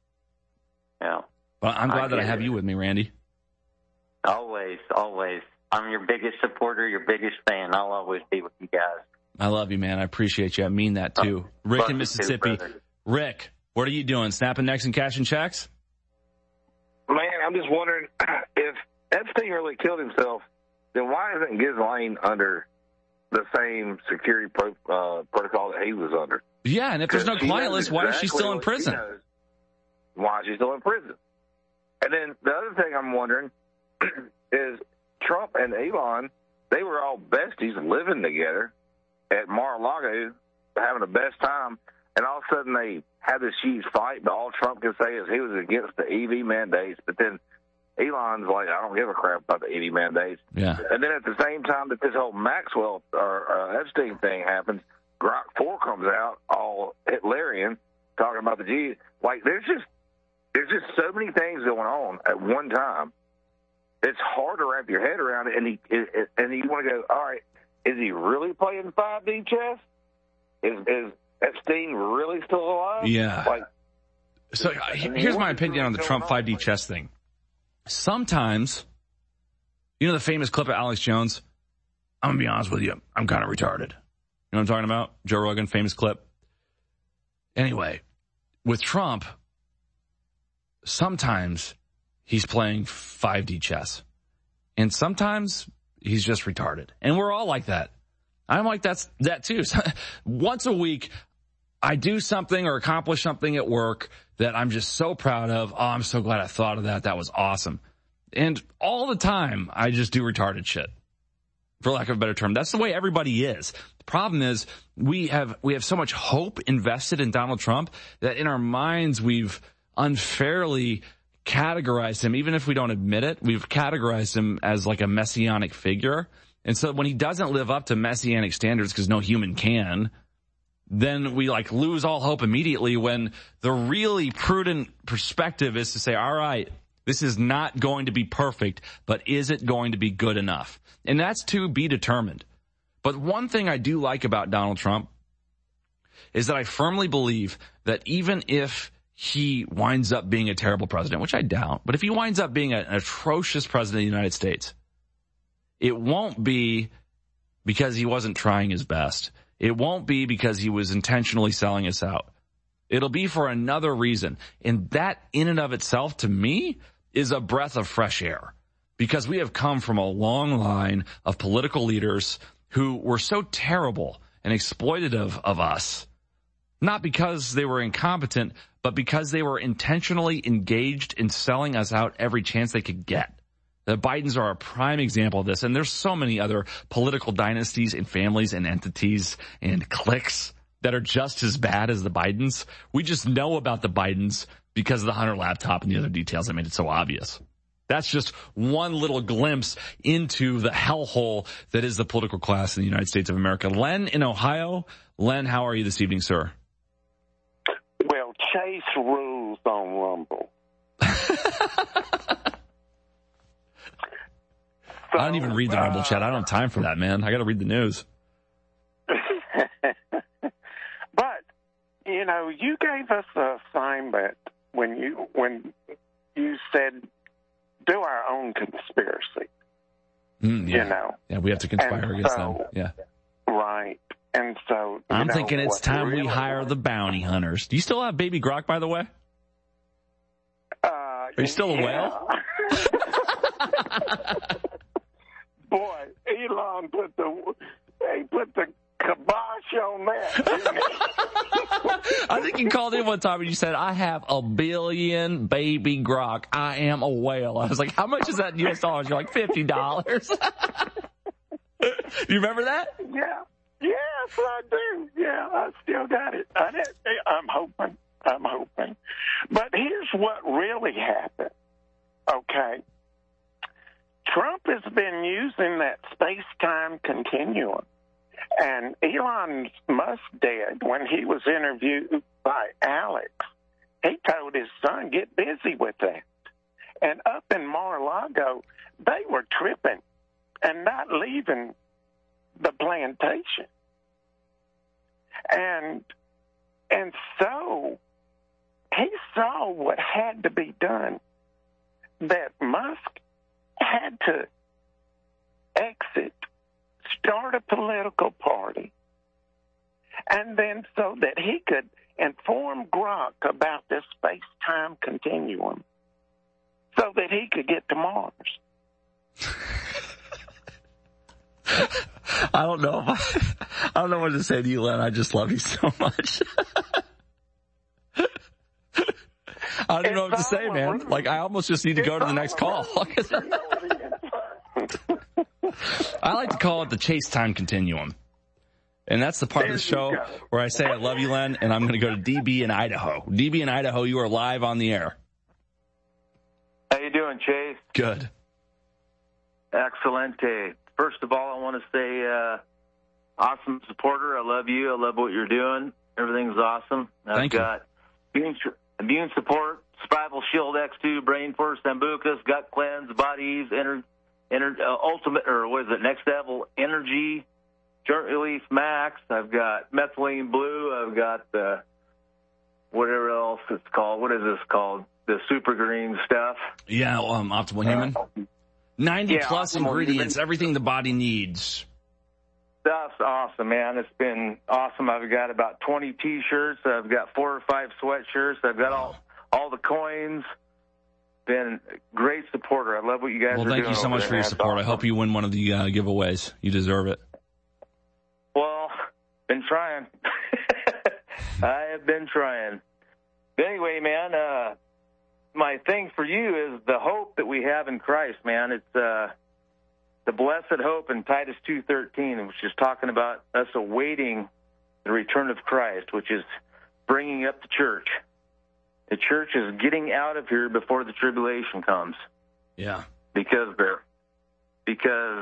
Yeah. But I'm glad I that I have it. you with me, Randy. Always, always. I'm your biggest supporter, your biggest fan. I'll always be with you guys. I love you, man. I appreciate you. I mean that, too. Oh, Rick in Mississippi. Too, Rick, what are you doing? Snapping necks and cashing checks? Man, I'm just wondering, if Epstein really killed himself, then why isn't Ghislaine under the same security pro, uh, protocol that he was under? Yeah, and if there's no client list, why exactly is she still in prison? Why is she still in prison? And then the other thing I'm wondering is Trump and Elon, they were all besties living together at Mar-a-Lago, having the best time. And all of a sudden they had this huge fight, but all Trump can say is he was against the E V mandates. But then Elon's like, I don't give a crap about the E V mandates. Yeah. And then at the same time that this whole Maxwell or uh, Epstein thing happens, Grok four comes out all Hitlerian, talking about the G. Like, there's just there's just so many things going on at one time. It's hard to wrap your head around it, and he it, and you want to go, all right, is he really playing five D chess? Is is Epstein really still alive? Yeah. Like, so uh, here's my opinion on the Trump five D chess thing. Sometimes, you know the famous clip of Alex Jones? I'm going to be honest with you. I'm kind of retarded. You know what I'm talking about? Joe Rogan, famous clip. Anyway, with Trump, sometimes he's playing five D chess. And sometimes he's just retarded. And we're all like that. I'm like that's that too. Once a week, I do something or accomplish something at work that I'm just so proud of. Oh, I'm so glad I thought of that. That was awesome. And all the time, I just do retarded shit, for lack of a better term. That's the way everybody is. The problem is we have we have so much hope invested in Donald Trump that in our minds we've unfairly categorized him, even if we don't admit it, we've categorized him as like a messianic figure. And so when he doesn't live up to messianic standards, because no human can, then we like lose all hope immediately, when the really prudent perspective is to say, all right, this is not going to be perfect, but is it going to be good enough? And that's to be determined. But one thing I do like about Donald Trump is that I firmly believe that even if he winds up being a terrible president, which I doubt, but if he winds up being an atrocious president of the United States, it won't be because he wasn't trying his best. It won't be because he was intentionally selling us out. It'll be for another reason. And that in and of itself, to me, is a breath of fresh air. Because we have come from a long line of political leaders who were so terrible and exploitative of us Not because they were incompetent, but because they were intentionally engaged in selling us out every chance they could get. The Bidens are a prime example of this, and there's so many other political dynasties and families and entities and cliques that are just as bad as the Bidens. We just know about the Bidens because of the Hunter laptop and the other details that made it so obvious. That's just one little glimpse into the hellhole that is the political class in the United States of America. Len in Ohio. Len, how are you this evening, sir? Well, Chase rules on Rumble. I don't even read the Rumble chat. I don't have time for that, man. I got to read the news. But, you know, you gave us an assignment when you when you said do our own conspiracy. Mm, yeah. You know. Yeah, we have to conspire and against so, them. Yeah. Right. And so I'm know, thinking it's time really we hire the bounty hunters. Do you still have Baby Grok, by the way? Uh, Are you still yeah. a whale? Boy, Elon put the he put the kibosh on that, didn't he? I think you called in one time and you said, I have a billion Baby Grok. I am a whale. I was like, how much is that in U S dollars? You're like, fifty dollars. Do you remember that? Yeah. Yes, I do. Yeah, I still got it. I did, I'm hoping. I'm hoping. But here's what really happened. Okay. Trump has been using that space-time continuum. And Elon Musk did, when he was interviewed by Alex, he told his son, get busy with that. And up in Mar-a-Lago, they were tripping and not leaving the plantation. And and so he saw what had to be done, that Musk had to exit, start a political party, and then so that he could inform Grok about this space-time continuum so that he could get to Mars. I don't know. If I, I don't know what to say to you, Len. I just love you so much. I don't even know what to say, man. Like, I almost just need to go to the next call. I like to call it the Chase Time Continuum. And that's the part of the show where I say I love you, Len, and I'm going to go to D B in Idaho. D B in Idaho, you are live on the air. How you doing, Chase? Good. Excelente. First of all, I want to say uh, awesome supporter. I love you. I love what you're doing. Everything's awesome. I've Thank got you. Immune, immune support, Survival Shield X two, Brain Force, Sambucus, Gut Cleanse, Body Ease, Ener, Ener, uh, Ultimate, or what is it, Next Level Energy, Joint Relief Max. I've got Methylene Blue. I've got the, whatever else it's called. What is this called? The Super Green stuff. Yeah, um, Optimal Human. Uh, ninety yeah, plus ingredients, human. Everything the body needs. Stuff's awesome, man. It's been awesome. I've got about twenty T-shirts. I've got four or five sweatshirts. I've got all all the coins. Been a great supporter. I love what you guys well, are doing. Well, thank you so much there, for your man. support. Awesome. I hope you win one of the uh, giveaways. You deserve it. Well, been trying. I have been trying. But anyway, man, uh, my thing for you is the hope that we have in Christ, man. It's uh, the blessed hope in Titus two thirteen, which is talking about us awaiting the return of Christ, which is bringing up the church. The church is getting out of here before the tribulation comes. Yeah. Because they're, because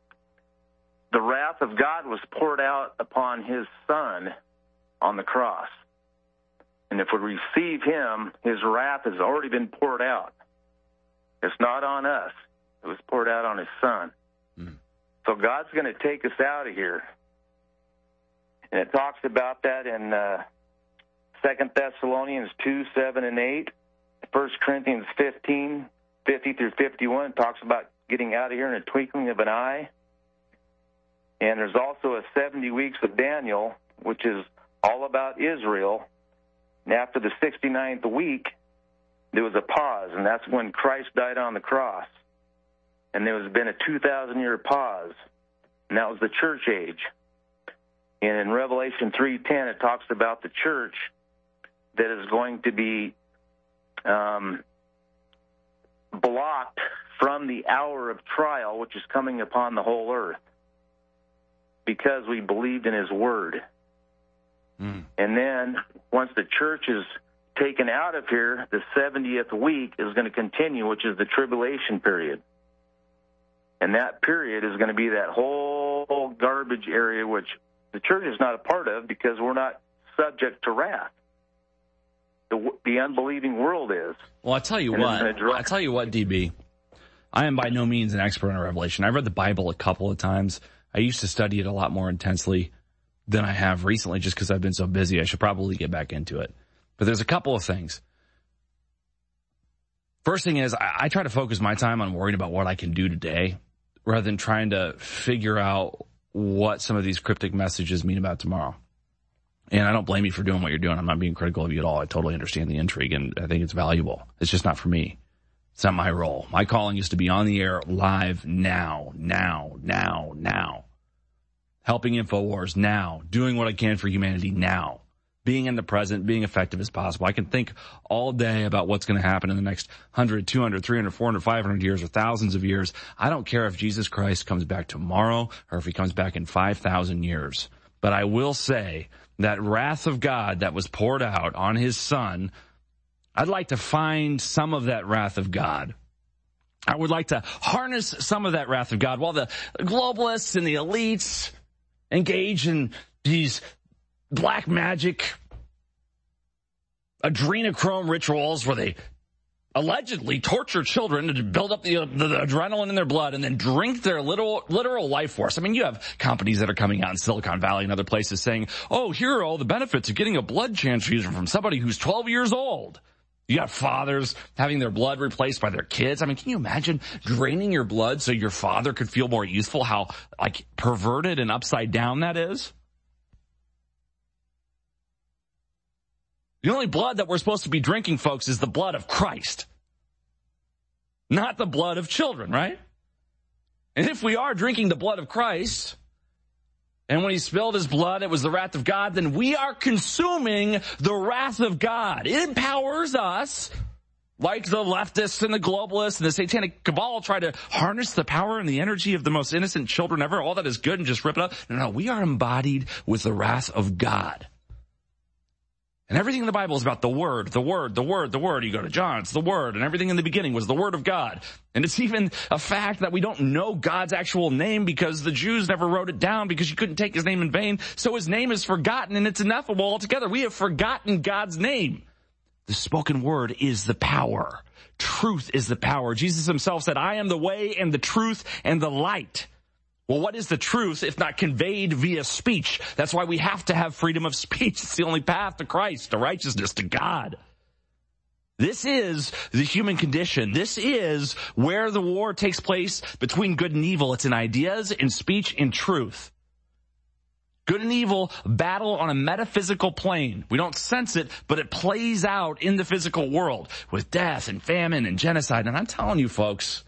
the wrath of God was poured out upon his Son on the cross. And if we receive him, his wrath has already been poured out. It's not on us. It was poured out on his Son. Mm. So God's going to take us out of here. And it talks about that in uh, Second Thessalonians two, seven, and eight. First Corinthians fifteen, fifty through fifty-one talks about getting out of here in a twinkling of an eye. And there's also a seventy weeks of Daniel, which is all about Israel. And after the sixty-ninth week, there was a pause, and that's when Christ died on the cross. And there has been a two thousand year pause, and that was the church age. And in Revelation three ten, it talks about the church that is going to be um, blocked from the hour of trial, which is coming upon the whole earth, because we believed in his word. Mm. And then once the church is taken out of here, the seventieth week is going to continue, which is the tribulation period. And that period is going to be that whole garbage area, which the church is not a part of because we're not subject to wrath. The, the unbelieving world is. Well, I tell you and what, I tell you what, D B, I am by no means an expert on Revelation. I've read the Bible a couple of times. I used to study it a lot more intensely than I have recently just because I've been so busy. I should probably get back into it. But there's a couple of things. First thing is I, I try to focus my time on worrying about what I can do today rather than trying to figure out what some of these cryptic messages mean about tomorrow. And I don't blame you for doing what you're doing. I'm not being critical of you at all. I totally understand the intrigue, and I think it's valuable. It's just not for me. It's not my role. My calling is to be on the air live now, now, now, now. Helping InfoWars now. Doing what I can for humanity now. Being in the present, being effective as possible. I can think all day about what's going to happen in the next one hundred, two hundred, three hundred, four hundred, five hundred years or thousands of years. I don't care if Jesus Christ comes back tomorrow or if he comes back in five thousand years. But I will say that wrath of God that was poured out on his son, I'd like to find some of that wrath of God. I would like to harness some of that wrath of God while the globalists and the elites engage in these black magic adrenochrome rituals where they allegedly torture children to build up the, the, the adrenaline in their blood and then drink their literal, literal life force. I mean, you have companies that are coming out in Silicon Valley and other places saying, oh, here are all the benefits of getting a blood transfusion from somebody who's twelve years old. You got fathers having their blood replaced by their kids. I mean, can you imagine draining your blood so your father could feel more useful? How, like, perverted and upside down that is? The only blood that we're supposed to be drinking, folks, is the blood of Christ. Not the blood of children, right? And if we are drinking the blood of Christ, and when he spilled his blood, it was the wrath of God, then we are consuming the wrath of God. It empowers us, like the leftists and the globalists and the satanic cabal try to harness the power and the energy of the most innocent children ever. All that is good and just rip it up. No, no, we are embodied with the wrath of God. And everything in the Bible is about the Word, the Word, the Word, the Word. You go to John, it's the Word, and everything in the beginning was the Word of God. And it's even a fact that we don't know God's actual name because the Jews never wrote it down because you couldn't take his name in vain. So his name is forgotten, and it's ineffable altogether. We have forgotten God's name. The spoken word is the power. Truth is the power. Jesus himself said, I am the way and the truth and the light. Well, what is the truth if not conveyed via speech? That's why we have to have freedom of speech. It's the only path to Christ, to righteousness, to God. This is the human condition. This is where the war takes place between good and evil. It's in ideas, in speech, in truth. Good and evil battle on a metaphysical plane. We don't sense it, but it plays out in the physical world with death and famine and genocide. And I'm telling you, folks,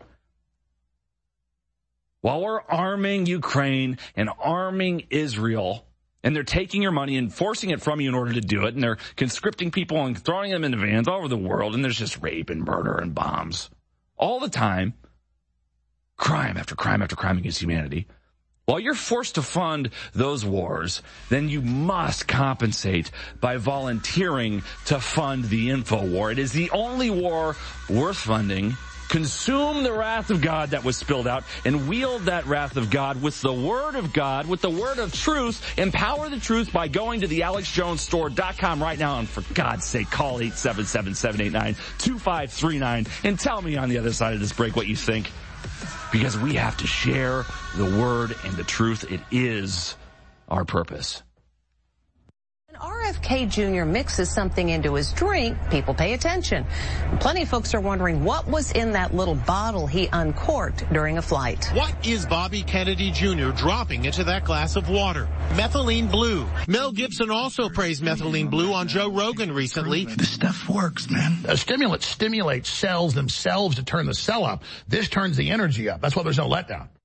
while we're arming Ukraine and arming Israel, and they're taking your money and forcing it from you in order to do it, and they're conscripting people and throwing them into vans all over the world, and there's just rape and murder and bombs all the time, crime after crime after crime against humanity. While you're forced to fund those wars, then you must compensate by volunteering to fund the info war. It is the only war worth funding. Consume the wrath of God that was spilled out and wield that wrath of God with the word of God, with the word of truth. Empower the truth by going to the alex jones store dot com right now. And for God's sake, call eight seven seven, seven eight nine, two five three nine and tell me on the other side of this break what you think. Because we have to share the word and the truth. It is our purpose. R F K Junior mixes something into his drink, people pay attention. Plenty of folks are wondering what was in that little bottle he uncorked during a flight. What is Bobby Kennedy Junior dropping into that glass of water? Methylene blue. Mel Gibson also praised methylene blue on Joe Rogan recently. This stuff works, man. A stimulant stimulates cells themselves to turn the cell up. This turns the energy up. That's why there's no letdown.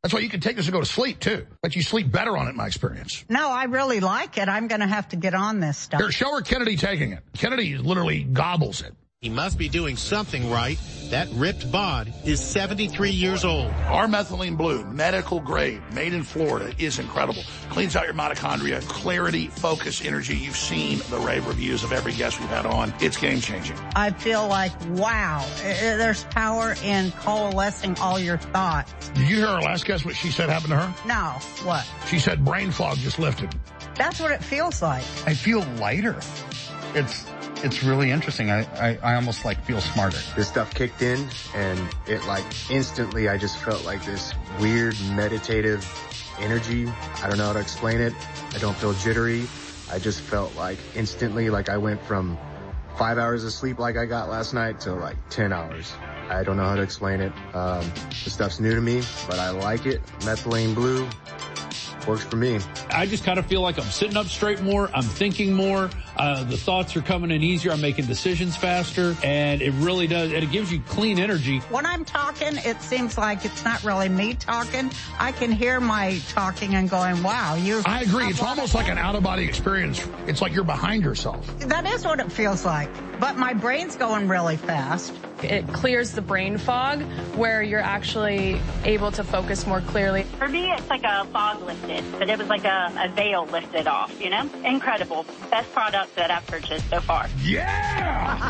That's why you can take this and go to sleep, too. But you sleep better on it, in my experience. No, I really like it. I'm going to have to get on this stuff. Here, show her Kennedy taking it. Kennedy literally gobbles it. He must be doing something right. That ripped bod is seventy-three years old. Our methylene blue, medical grade, made in Florida, is incredible. Cleans out your mitochondria, clarity, focus, energy. You've seen the rave reviews of every guest we've had on. It's game-changing. I feel like, wow, there's power in coalescing all your thoughts. Did you hear our last guest, what she said happened to her? No, what? She said brain fog just lifted. That's what it feels like. I feel lighter. It's... It's really interesting. I, I, I almost like feel smarter. This stuff kicked in and it like instantly I just felt like this weird meditative energy. I don't know how to explain it. I don't feel jittery. I just felt like instantly like I went from five hours of sleep like I got last night to like ten hours. I don't know how to explain it. Um, the stuff's new to me, but I like it. Methylene blue works for me. I just kind of feel like I'm sitting up straight more. I'm thinking more. Uh, the thoughts are coming in easier. I'm making decisions faster. And it really does. And it gives you clean energy. When I'm talking, it seems like it's not really me talking. I can hear my talking and going, wow, you. I agree. It's almost like an out-of-body experience. It's like you're behind yourself. That is what it feels like. But my brain's going really fast. It clears the brain fog where you're actually able to focus more clearly. For me, it's like a fog lifted, but it was like a, a veil lifted off, you know? Incredible. Best product that I've purchased so far. Yeah!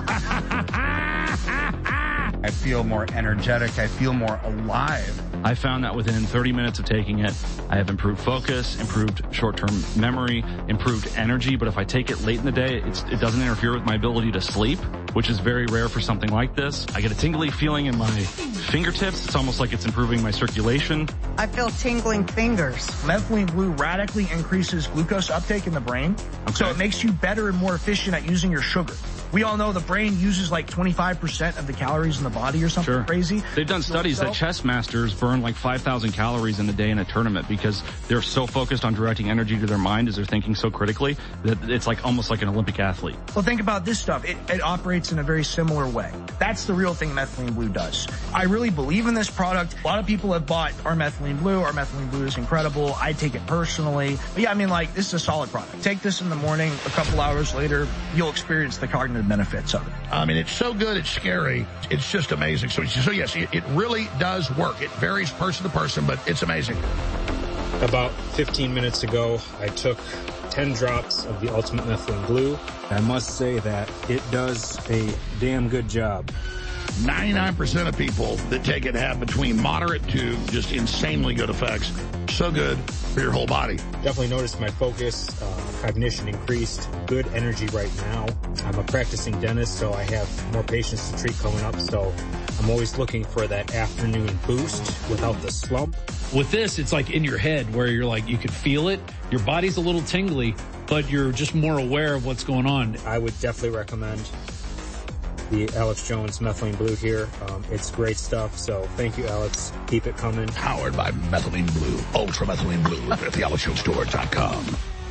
I feel more energetic. I feel more alive. I found that within thirty minutes of taking it, I have improved focus, improved short-term memory, improved energy. But if I take it late in the day, it's, it doesn't interfere with my ability to sleep, which is very rare for something like this. I get a tingly feeling in my fingertips. It's almost like it's improving my circulation. I feel tingling fingers. Methylene blue radically increases glucose uptake in the brain, okay. So it makes you better and more efficient at using your sugar. We all know the brain uses like twenty-five percent of the calories in the body or something sure. crazy. They've done studies that chess masters burn like five thousand calories in a day in a tournament because they're so focused on directing energy to their mind as they're thinking so critically that it's like almost like an Olympic athlete. Well, think about this stuff. It, it operates in a very similar way. That's the real thing Methylene Blue does. I really believe in this product. A lot of people have bought our Methylene Blue. Our Methylene Blue is incredible. I take it personally. But yeah, I mean, like, this is a solid product. Take this in the morning. A couple hours later, you'll experience the cognitive benefits of it. I mean, it's so good, it's scary. It's just amazing. So, so yes, it, it really does work. It varies person to person, but it's amazing. About fifteen minutes ago, I took ten drops of the Ultimate Methylene Blue. I must say that it does a damn good job. ninety-nine percent of people that take it have between moderate to just insanely good effects. So good for your whole body. Definitely noticed my focus, uh, cognition increased, good energy right now. I'm a practicing dentist, so I have more patients to treat coming up, so I'm always looking for that afternoon boost without the slump. With this, it's like in your head where you're like, you can feel it. Your body's a little tingly, but you're just more aware of what's going on. I would definitely recommend the Alex Jones Methylene Blue here. Um, it's great stuff, so thank you, Alex. Keep it coming. Powered by Methylene Blue, Ultra Methylene Blue at the alex jones store dot com.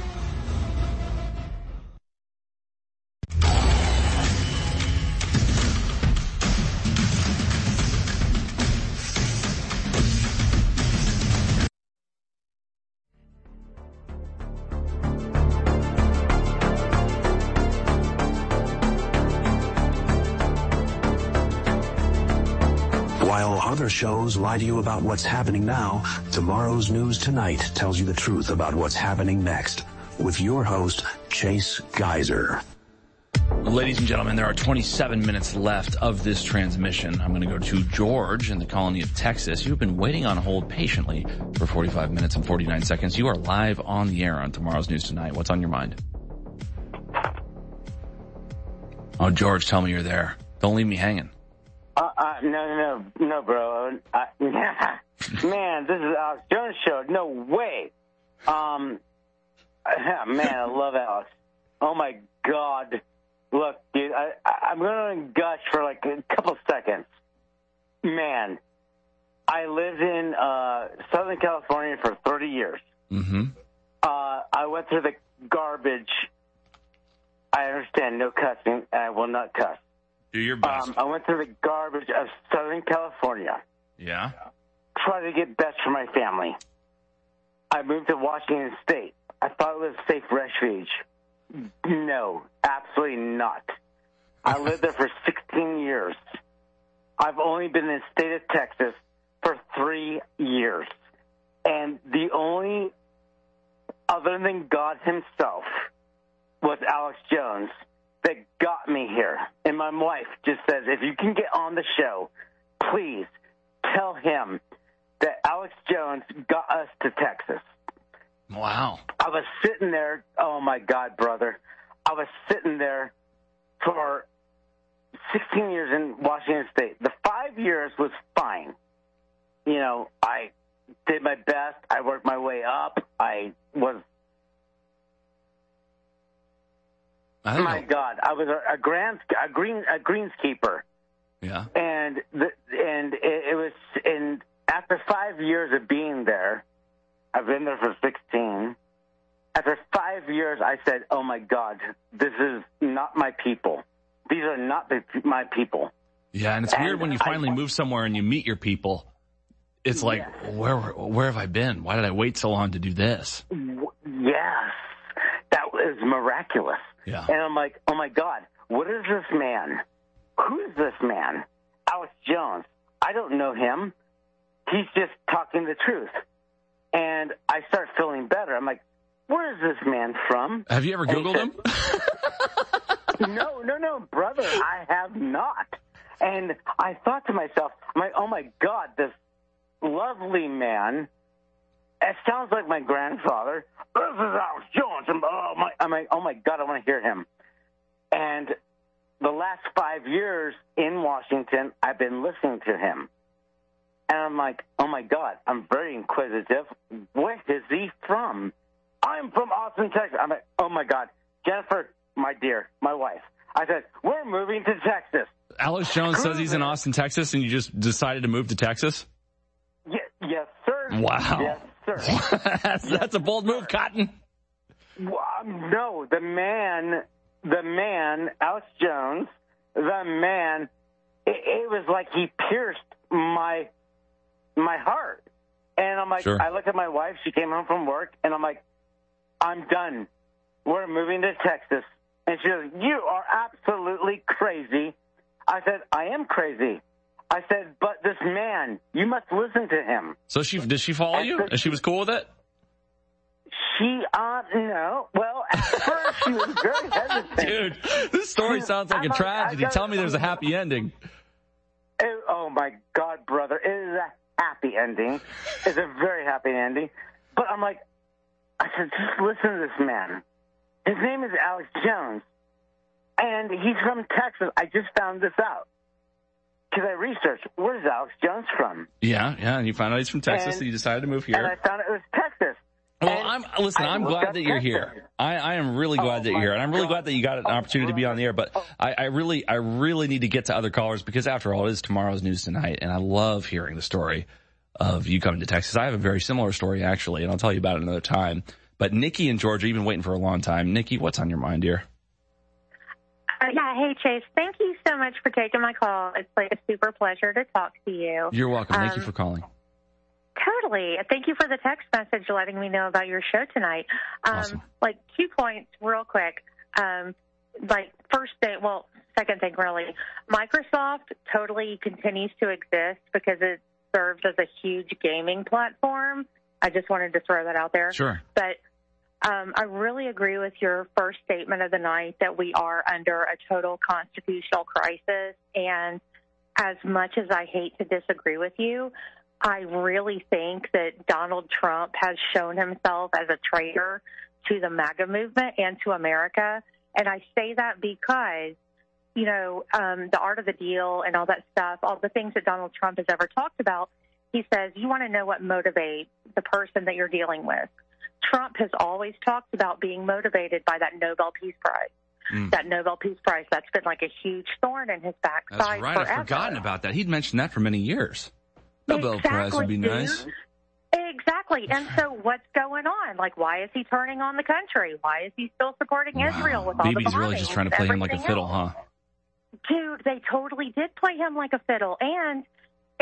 While other shows lie to you about what's happening now, Tomorrow's News Tonight tells you the truth about what's happening next with your host, Chase Geyser. Ladies and gentlemen, there are twenty-seven minutes left of this transmission. I'm going to go to George in the colony of Texas. You've been waiting on hold patiently for forty-five minutes and forty-nine seconds. You are live on the air on Tomorrow's News Tonight. What's on your mind? Oh, George, tell me you're there. Don't leave me hanging. Uh, uh, no, no, no, no, bro. Uh, man, this is Alex Jones show. No way. Um, man, I love Alex. Oh my God. Look, dude, I, I, I'm going to gush for like a couple seconds. Man, I lived in uh, Southern California for thirty years. Mm-hmm. Uh, I went through the garbage. I understand, no cussing, and I will not cuss. Do your best. Um, I went through the garbage of Southern California. Yeah. try to get best for my family. I moved to Washington State. I thought it was a safe refuge. No, absolutely not. I lived there for sixteen years. I've only been in the state of Texas for three years. And the only, other than God himself, was Alex Jones that got me here. And my wife just says, if you can get on the show, please tell him that Alex Jones got us to Texas. Wow. I was sitting there, oh, my God, brother. I was sitting there for sixteen years in Washington State. The five years was fine. You know, I did my best. I worked my way up. I was, I my know. God, I was a, a, grand, a, green, a greenskeeper. Yeah. And, the, and it, it was, and after five years of being there, I've been there for sixteen. After five years, I said, oh, my God, this is not my people. These are not the, my people. Yeah, and it's And weird when you finally I, move somewhere and you meet your people. It's like, yes. where where have I been? Why did I wait so long to do this? Yes. That was miraculous. Yeah. And I'm like, oh, my God, what is this man? Who is this man? Alex Jones. I don't know him. He's just talking the truth. And I start feeling better. I'm like, where is this man from? Have you ever Googled him? no, no, no, brother, I have not. And I thought to myself, I'm like, oh, my God, this lovely man, it sounds like my grandfather. This is Alex Jones. I'm, oh, my, I'm like, oh, my God, I want to hear him. And the last five years in Washington, I've been listening to him. And I'm like, oh, my God, I'm very inquisitive. Where is he from? I'm from Austin, Texas. I'm like, oh, my God, Jennifer, my dear, my wife. I said, we're moving to Texas. Alex Jones says he's in Austin, Texas, and you just decided to move to Texas? Yes, yes sir. Wow. Yes, sir. that's, that's a bold move, Cotton. Well, no, the man, the man, Alex Jones, the man, it, it was like he pierced my my heart. And I'm like, Sure. I looked at my wife. She came home from work, and I'm like, I'm done. We're moving to Texas. And she goes, you are absolutely crazy. I said, I am crazy. I said, but this man, you must listen to him. So she did she follow you? And she was cool with it? She, uh, no. Well, at first she was very hesitant. Dude, this story sounds like I'm a like, tragedy. I Tell me there's a happy ending. It, oh, my God, brother. It is a happy ending. It's a very happy ending. But I'm like, I said, just listen to this man. His name is Alex Jones, and he's from Texas. I just found this out because I researched, where's Alex Jones from? Yeah, yeah, and you found out he's from Texas, And- and you decided to move here. And I found it was Texas. Well, And I'm listen. I I'm looked glad up that you're Texas. here. I, I am really glad Oh, that you're here, and I'm really my glad that you got an opportunity to be on the air. But I, I really, I really need to get to other callers because, after all, it is tomorrow's news tonight, and I love hearing the story of you coming to Texas. I have a very similar story actually, and I'll tell you about it another time. But Nikki in Georgia, you've been waiting for a long time. Nikki, what's on your mind, dear? Uh, yeah, hey, Chase. Thank you so much for taking my call. It's like a super pleasure to talk to you. You're welcome. Thank Um, you for calling. Totally. Thank you for the text message letting me know about your show tonight. Um, Awesome. Like, two points real quick. Um, like, first thing, well, second thing, really. Microsoft totally continues to exist because it serves as a huge gaming platform. I just wanted to throw that out there. Sure. But um, I really agree with your first statement of the night that we are under a total constitutional crisis. And as much as I hate to disagree with you, I really think that Donald Trump has shown himself as a traitor to the MAGA movement and to America. And I say that because, you know, um, the art of the deal and all that stuff, all the things that Donald Trump has ever talked about, he says, you want to know what motivates the person that you're dealing with. Trump has always talked about being motivated by that Nobel Peace Prize. Mm. That Nobel Peace Prize, that's been like a huge thorn in his backside. That's right. Forever. I've forgotten about that. He'd mentioned that for many years. Nobel exactly, Prize would be dude. nice. Exactly. And so what's going on? Like, why is he turning on the country? Why is he still supporting Wow. Israel with all B B's the bombings really just trying to and play him like a everything fiddle, else? huh? Dude, they totally did play him like a fiddle. And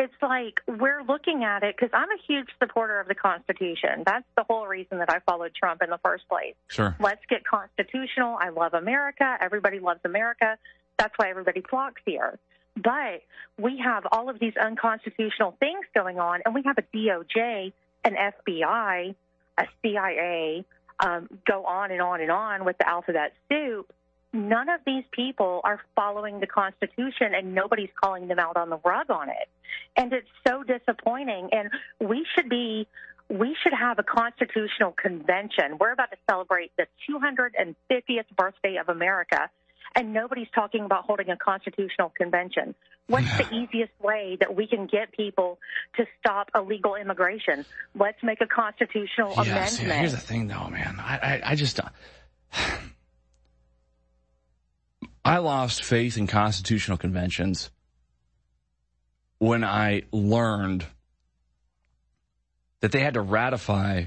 it's like we're looking at it because I'm a huge supporter of the Constitution. That's the whole reason that I followed Trump in the first place. Sure. Let's get constitutional. I love America. Everybody loves America. That's why everybody flocks here. But we have all of these unconstitutional things going on, and we have a D O J, an F B I, a C I A, um, go on and on and on with the alphabet soup. None of these people are following the Constitution, and nobody's calling them out on the rug on it. And it's so disappointing. And we should be, we should have a constitutional convention. We're about to celebrate the two hundred fiftieth birthday of America, and nobody's talking about holding a constitutional convention. What's the easiest way that we can get people to stop illegal immigration? Let's make a constitutional yes, amendment. Here's the thing, though, man. I, I, I just... Uh, I lost faith in constitutional conventions when I learned that they had to ratify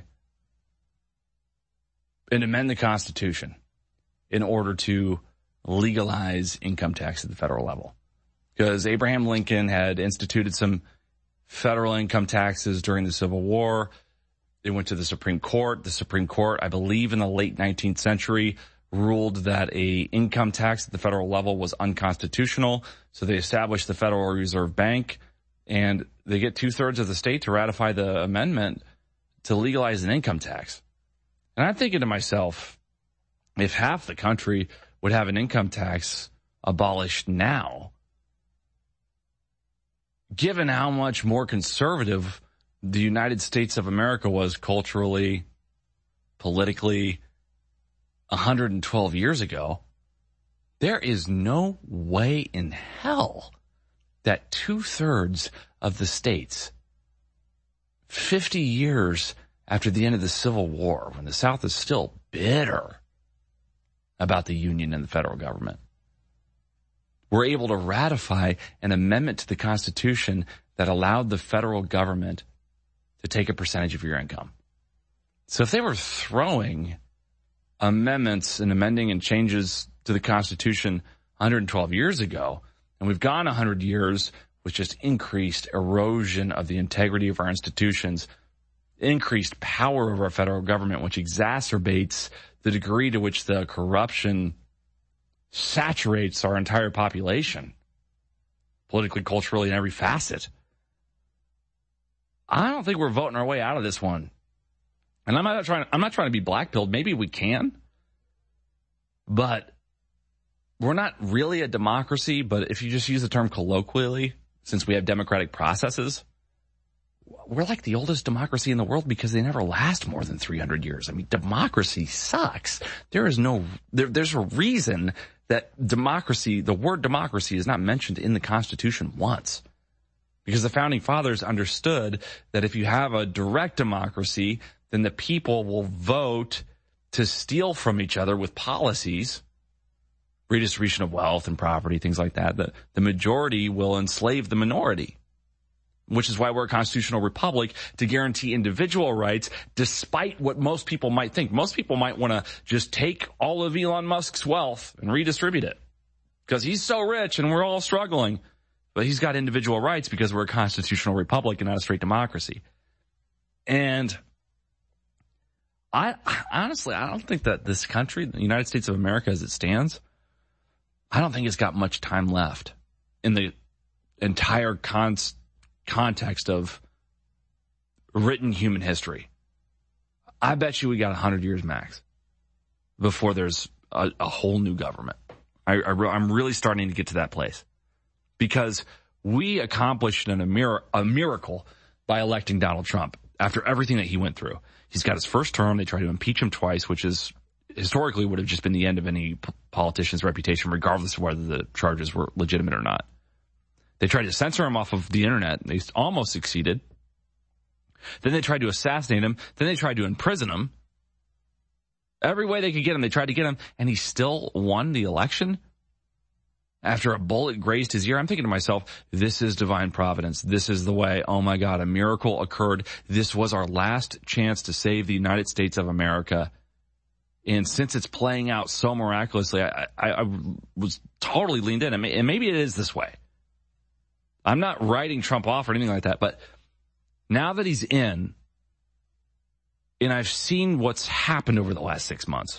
and amend the Constitution in order to legalize income tax at the federal level. Because Abraham Lincoln had instituted some federal income taxes during the Civil War. They went to the Supreme Court. The Supreme Court, I believe in the late nineteenth century, ruled that a income tax at the federal level was unconstitutional. So they established the Federal Reserve Bank, and they get two-thirds of the state to ratify the amendment to legalize an income tax. And I'm thinking to myself, if half the country would have an income tax abolished now, given how much more conservative the United States of America was culturally, politically, one hundred twelve years ago, there is no way in hell that two-thirds of the states, fifty years after the end of the Civil War, when the South is still bitter about the Union and the federal government, were able to ratify an amendment to the Constitution that allowed the federal government to take a percentage of your income. So if they were throwing amendments and amending and changes to the Constitution one hundred twelve years ago, and we've gone one hundred years with just increased erosion of the integrity of our institutions, increased power of our federal government, which exacerbates the degree to which the corruption saturates our entire population, politically, culturally, in every facet. I don't think we're voting our way out of this one. And I'm not trying, I'm not trying to be black-pilled. Maybe we can. But we're not really a democracy. But if you just use the term colloquially, since we have democratic processes, we're like the oldest democracy in the world because they never last more than three hundred years. I mean, democracy sucks. There is no, there, there's a reason that democracy, the word democracy, is not mentioned in the Constitution once. Because the Founding Fathers understood that if you have a direct democracy, then the people will vote to steal from each other with policies, redistribution of wealth and property, things like that. The, the majority will enslave the minority, which is why we're a constitutional republic, to guarantee individual rights, despite what most people might think. Most people might want to just take all of Elon Musk's wealth and redistribute it because he's so rich and we're all struggling. But he's got individual rights because we're a constitutional republic and not a straight democracy. And I honestly, I don't think that this country, the United States of America as it stands, I don't think it's got much time left in the entire con- context of written human history. I bet you we got one hundred years max before there's a, a whole new government. I, I, I'm really starting to get to that place. Because we accomplished an, a, mir- a miracle by electing Donald Trump after everything that he went through. He's got his first term. They tried to impeach him twice, which is historically would have just been the end of any p- politician's reputation, regardless of whether the charges were legitimate or not. They tried to censor him off of the internet. They almost succeeded. Then they tried to assassinate him. Then they tried to imprison him. Every way they could get him, they tried to get him, and he still won the election. After a bullet grazed his ear, I'm thinking to myself, this is divine providence. This is the way. Oh, my God, a miracle occurred. This was our last chance to save the United States of America. And since it's playing out so miraculously, I, I, I was totally leaned in. And maybe it is this way. I'm not writing Trump off or anything like that, but now that he's in, and I've seen what's happened over the last six months,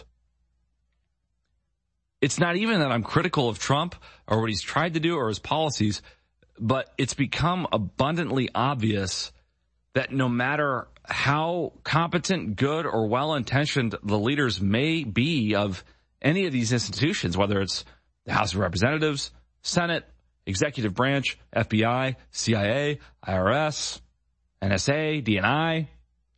it's not even that I'm critical of Trump or what he's tried to do or his policies, but it's become abundantly obvious that no matter how competent, good, or well-intentioned the leaders may be of any of these institutions, whether it's the House of Representatives, Senate, Executive Branch, F B I, C I A, I R S, N S A, D N I,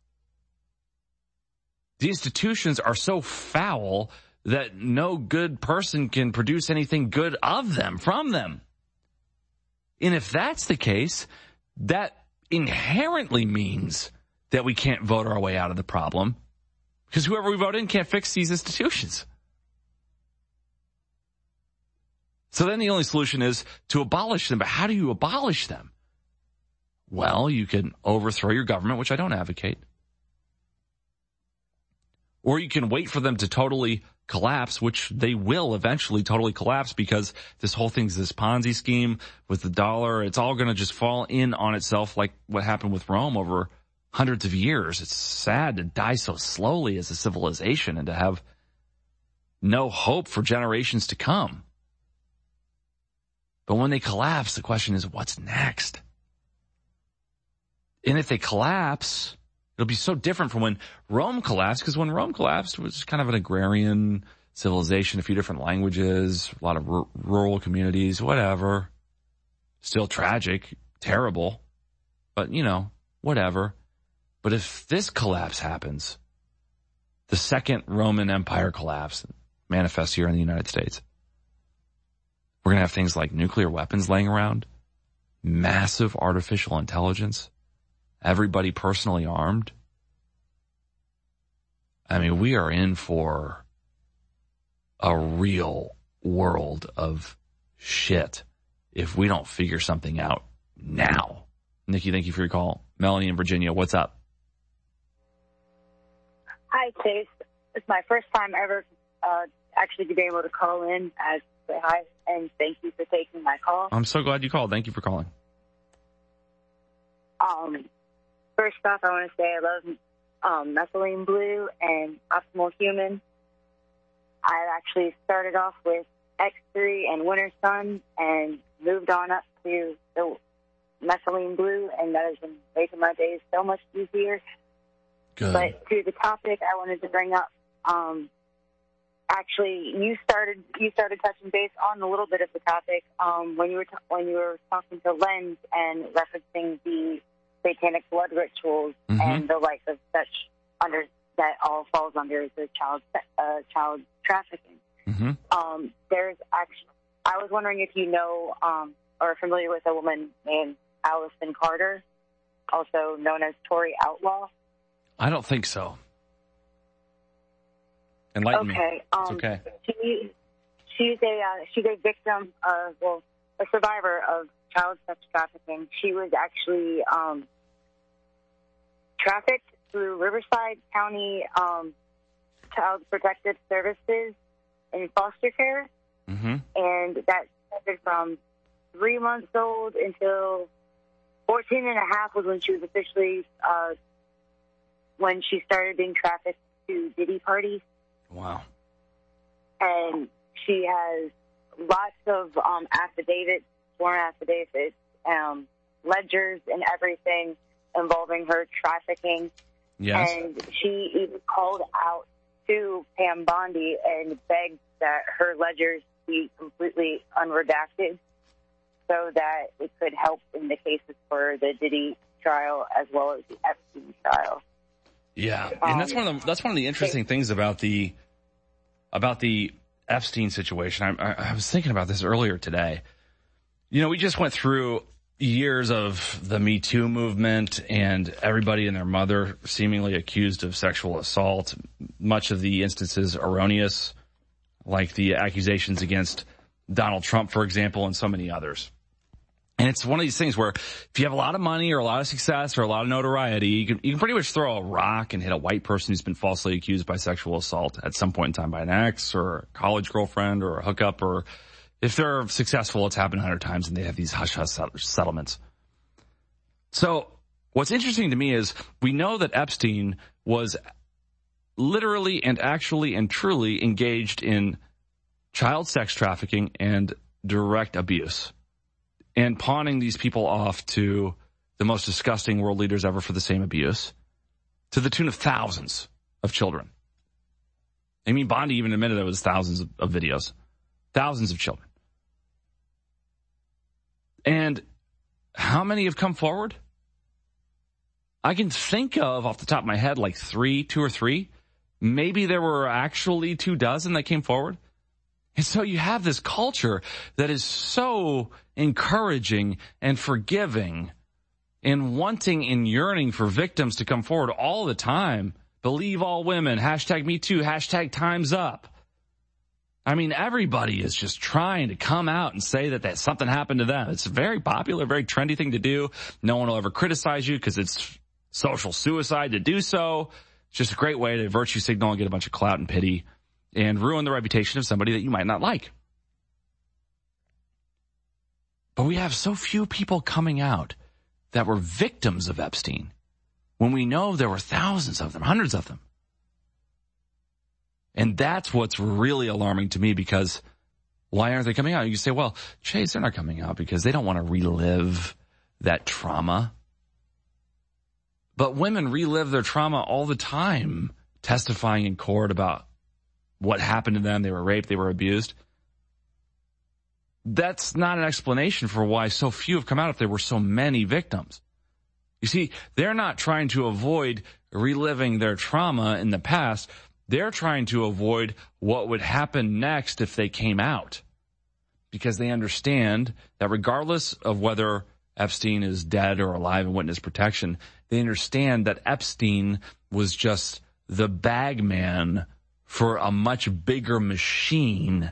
the institutions are so foul that no good person can produce anything good of them, from them. And if that's the case, that inherently means that we can't vote our way out of the problem, because whoever we vote in can't fix these institutions. So then the only solution is to abolish them. But how do you abolish them? Well, you can overthrow your government, which I don't advocate. Or you can wait for them to totally collapse, which they will eventually totally collapse, because this whole thing's this Ponzi scheme with the dollar. It's all going to just fall in on itself like what happened with Rome over hundreds of years. It's sad to die so slowly as a civilization and to have no hope for generations to come. But when they collapse, the question is, what's next? And if they collapse, it'll be so different from when Rome collapsed, because when Rome collapsed, it was kind of an agrarian civilization, a few different languages, a lot of r- rural communities, whatever. Still tragic, terrible, but, you know, whatever. But if this collapse happens, the second Roman Empire collapse manifests here in the United States, we're going to have things like nuclear weapons laying around, massive artificial intelligence, everybody personally armed. I mean, we are in for a real world of shit if we don't figure something out now. Nikki, thank you for your call. Melanie in Virginia, what's up? Hi, Chase. It's my first time ever uh, actually being able to call in as say hi, and thank you for taking my call. I'm so glad you called. Thank you for calling. Um, first off, I want to say I love um, Methylene Blue and Optimal Human. I actually started off with X three and Winter Sun and moved on up to the Methylene Blue, and that has been making my days so much easier. Good. But to the topic I wanted to bring up, um, actually, you started you started touching base on a little bit of the topic um, when you were t- when you were talking to Lenz and referencing the satanic blood rituals mm-hmm. and the like of such under that all falls under the child uh, child trafficking. Mm-hmm. Um, there's actually, I was wondering if you know um, or are familiar with a woman named Allison Carter, also known as Tori Outlaw. I don't think so. Enlighten okay. me. It's Um, okay. She, she's a uh, she's a victim of well, a survivor of child sex trafficking. She was actually um, trafficked through Riverside County um, Child Protective Services in foster care, mm-hmm. and that started from three months old until fourteen and a half was when she was officially uh, when she started being trafficked to Diddy parties. Wow. And she has lots of um, affidavits, sworn affidavits, um, ledgers and everything involving her trafficking. Yes. And she even called out to Pam Bondi and begged that her ledgers be completely unredacted so that it could help in the cases for the Diddy trial as well as the Epstein trial. Yeah, and that's one of the that's one of the interesting things about the about the Epstein situation. I, I, I was thinking about this earlier today. You know, we just went through years of the Me Too movement and everybody and their mother seemingly accused of sexual assault. Much of the instances erroneous, like the accusations against Donald Trump, for example, and so many others. And it's one of these things where if you have a lot of money or a lot of success or a lot of notoriety, you can, you can pretty much throw a rock and hit a white person who's been falsely accused by sexual assault at some point in time by an ex or a college girlfriend or a hookup or If they're successful, it's happened a hundred times and they have these hush-hush settlements. So what's interesting to me is we know that Epstein was literally and actually and truly engaged in child sex trafficking and direct abuse and pawning these people off to the most disgusting world leaders ever for the same abuse to the tune of thousands of children. I mean, Bondi even admitted it was thousands of, of videos, thousands of children. And how many have come forward? I can think of, off the top of my head, like three, two or three. Maybe there were actually two dozen that came forward. And so you have this culture that is so encouraging and forgiving and wanting and yearning for victims to come forward all the time. Believe all women, hashtag me too, hashtag time's up. I mean, everybody is just trying to come out and say that, that something happened to them. It's a very popular, very trendy thing to do. No one will ever criticize you because it's social suicide to do so. It's just a great way to virtue signal and get a bunch of clout and pity and ruin the reputation of somebody that you might not like. But we have so few people coming out that were victims of Epstein when we know there were thousands of them, hundreds of them. And that's what's really alarming to me, because why aren't they coming out? You can say, well, Chase, they're not coming out because they don't want to relive that trauma. But women relive their trauma all the time, testifying in court about what happened to them. They were raped, they were abused. That's not an explanation for why so few have come out if there were so many victims. You see, they're not trying to avoid reliving their trauma in the past. They're trying to avoid what would happen next if they came out, because they understand that regardless of whether Epstein is dead or alive in witness protection, they understand that Epstein was just the bag man for a much bigger machine.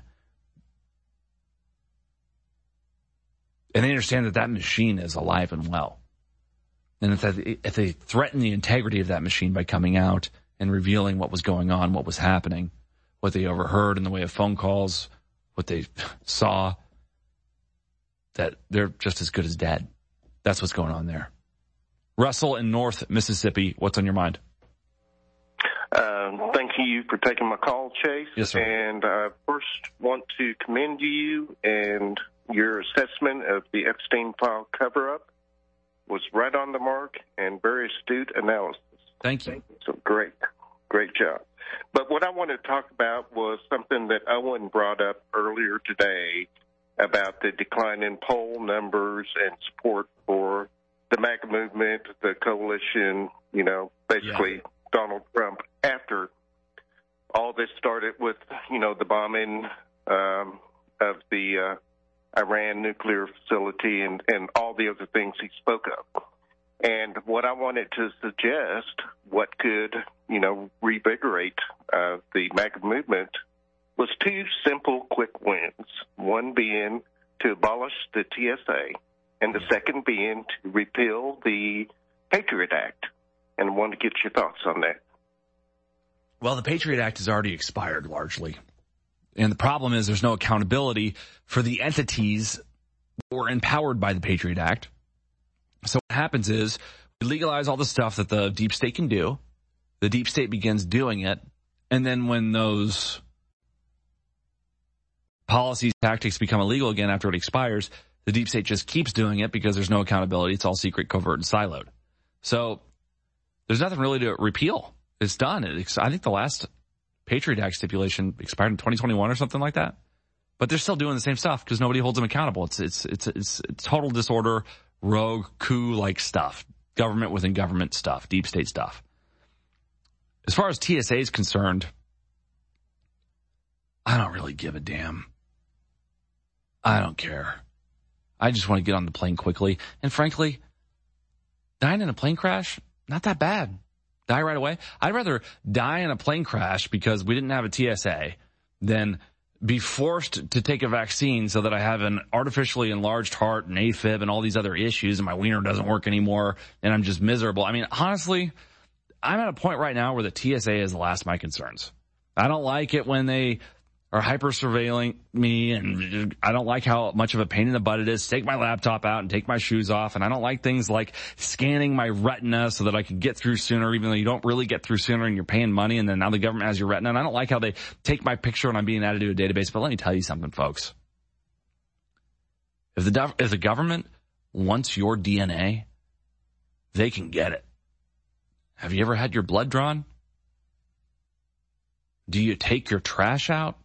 And they understand that that machine is alive and well. And if they, if they threaten the integrity of that machine by coming out and revealing what was going on, what was happening, what they overheard in the way of phone calls, what they saw, that they're just as good as dead. That's what's going on there. Russell in North Mississippi, what's on your mind? Uh, thank you for taking my call, Chase. Yes, sir. And I first want to commend you, and your assessment of the Epstein file cover-up was right on the mark and very astute analysis. Thank you. So great, great job. But what I want to talk about was something that Owen brought up earlier today about the decline in poll numbers and support for the MAGA movement, the coalition, you know, basically yeah. Donald Trump, after all this started with, you know, the bombing um, of the uh, Iran nuclear facility and, and all the other things he spoke of. And what I wanted to suggest, what could, you know, revigorate uh, the MAGA movement, was two simple, quick wins. One being to abolish the T S A, and the second being to repeal the Patriot Act. And I wanted to get your thoughts on that. Well, the Patriot Act has already expired largely. And the problem is there's no accountability for the entities that were empowered by the Patriot Act. So what happens is we legalize all the stuff that the deep state can do. The deep state begins doing it. And then when those policies, tactics become illegal again after it expires, the deep state just keeps doing it because there's no accountability. It's all secret, covert, and siloed. So there's nothing really to repeal. It's done. It's, I think the last Patriot Act stipulation expired in twenty twenty-one or something like that. But they're still doing the same stuff because nobody holds them accountable. It's it's it's it's, it's total disorder, rogue, coup-like stuff, government within government stuff, deep state stuff. As far as T S A is concerned, I don't really give a damn. I don't care. I just want to get on the plane quickly. And frankly, dying in a plane crash, not that bad. Die right away. I'd rather die in a plane crash because we didn't have a T S A than be forced to take a vaccine so that I have an artificially enlarged heart and AFib and all these other issues and my wiener doesn't work anymore and I'm just miserable. I mean, honestly, I'm at a point right now where the T S A is the last of my concerns. I don't like it when they are hyper surveilling me, and I don't like how much of a pain in the butt it is to take my laptop out and take my shoes off, and I don't like things like scanning my retina so that I can get through sooner, even though you don't really get through sooner and you're paying money, and then now the government has your retina, and I don't like how they take my picture and I'm being added to a database. But let me tell you something, folks. If the, if the government wants your D N A, they can get it. Have you ever had your blood drawn? Do you take your trash out?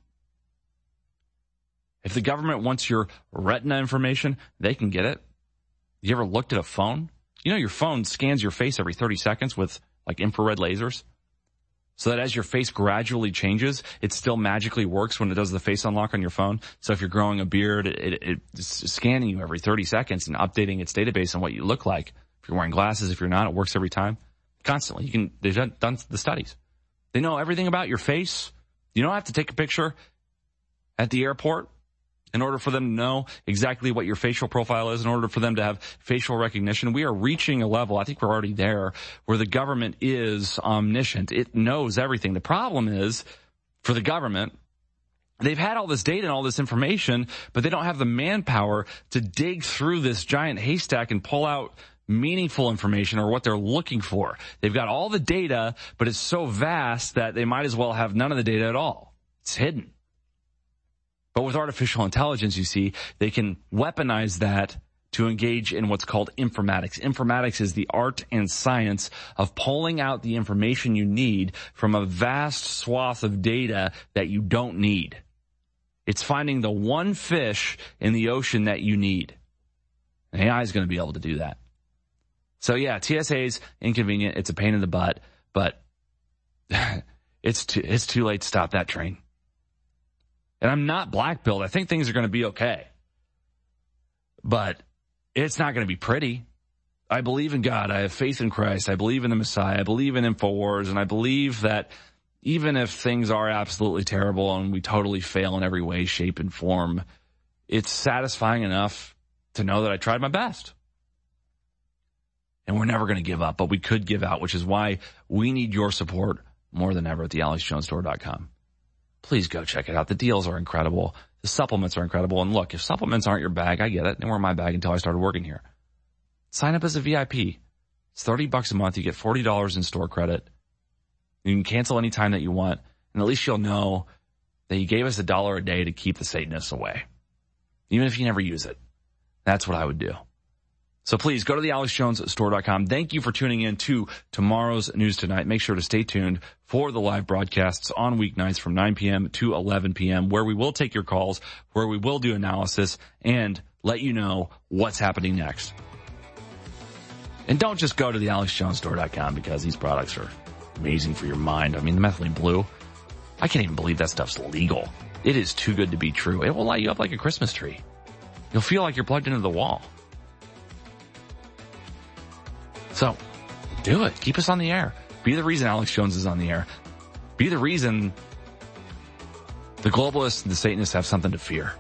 If the government wants your retina information, they can get it. You ever looked at a phone? You know your phone scans your face every thirty seconds with like infrared lasers, so that as your face gradually changes, it still magically works when it does the face unlock on your phone. So if you're growing a beard, it, it, it's scanning you every thirty seconds and updating its database on what you look like. If you're wearing glasses, if you're not, it works every time. Constantly. You can, they've done, done the studies. They know everything about your face. You don't have to take a picture at the airport in order for them to know exactly what your facial profile is, in order for them to have facial recognition. We are reaching a level, I think we're already there, where the government is omniscient. It knows everything. The problem is, for the government, they've had all this data and all this information, but they don't have the manpower to dig through this giant haystack and pull out meaningful information or what they're looking for. They've got all the data, but it's so vast that they might as well have none of the data at all. It's hidden. But with artificial intelligence, you see, they can weaponize that to engage in what's called informatics. Informatics is the art and science of pulling out the information you need from a vast swath of data that you don't need. It's finding the one fish in the ocean that you need. And A I is going to be able to do that. So yeah, T S A is inconvenient. It's a pain in the butt, but it's too, it's too late to stop that train. And I'm not black-pilled. I think things are going to be okay. But it's not going to be pretty. I believe in God. I have faith in Christ. I believe in the Messiah. I believe in InfoWars. And I believe that even if things are absolutely terrible and we totally fail in every way, shape, and form, it's satisfying enough to know that I tried my best. And we're never going to give up, but we could give out, which is why we need your support more than ever at the alex jones store dot com. Please go check it out. The deals are incredible. The supplements are incredible. And look, if supplements aren't your bag, I get it. They weren't my bag until I started working here. Sign up as a V I P. It's thirty bucks a month. You get forty dollars in store credit. You can cancel any time that you want. And at least you'll know that you gave us a dollar a day to keep the Satanists away. Even if you never use it. That's what I would do. So please go to the alex jones store dot com. Thank you for tuning in to tomorrow's News Tonight. Make sure to stay tuned for the live broadcasts on weeknights from nine p.m. to eleven p.m. where we will take your calls, where we will do analysis, and let you know what's happening next. And don't just go to the alex jones store dot com because these products are amazing for your mind. I mean, the methylene blue, I can't even believe that stuff's legal. It is too good to be true. It will light you up like a Christmas tree. You'll feel like you're plugged into the wall. So, do it. Keep us on the air. Be the reason Alex Jones is on the air. Be the reason the globalists and the Satanists have something to fear.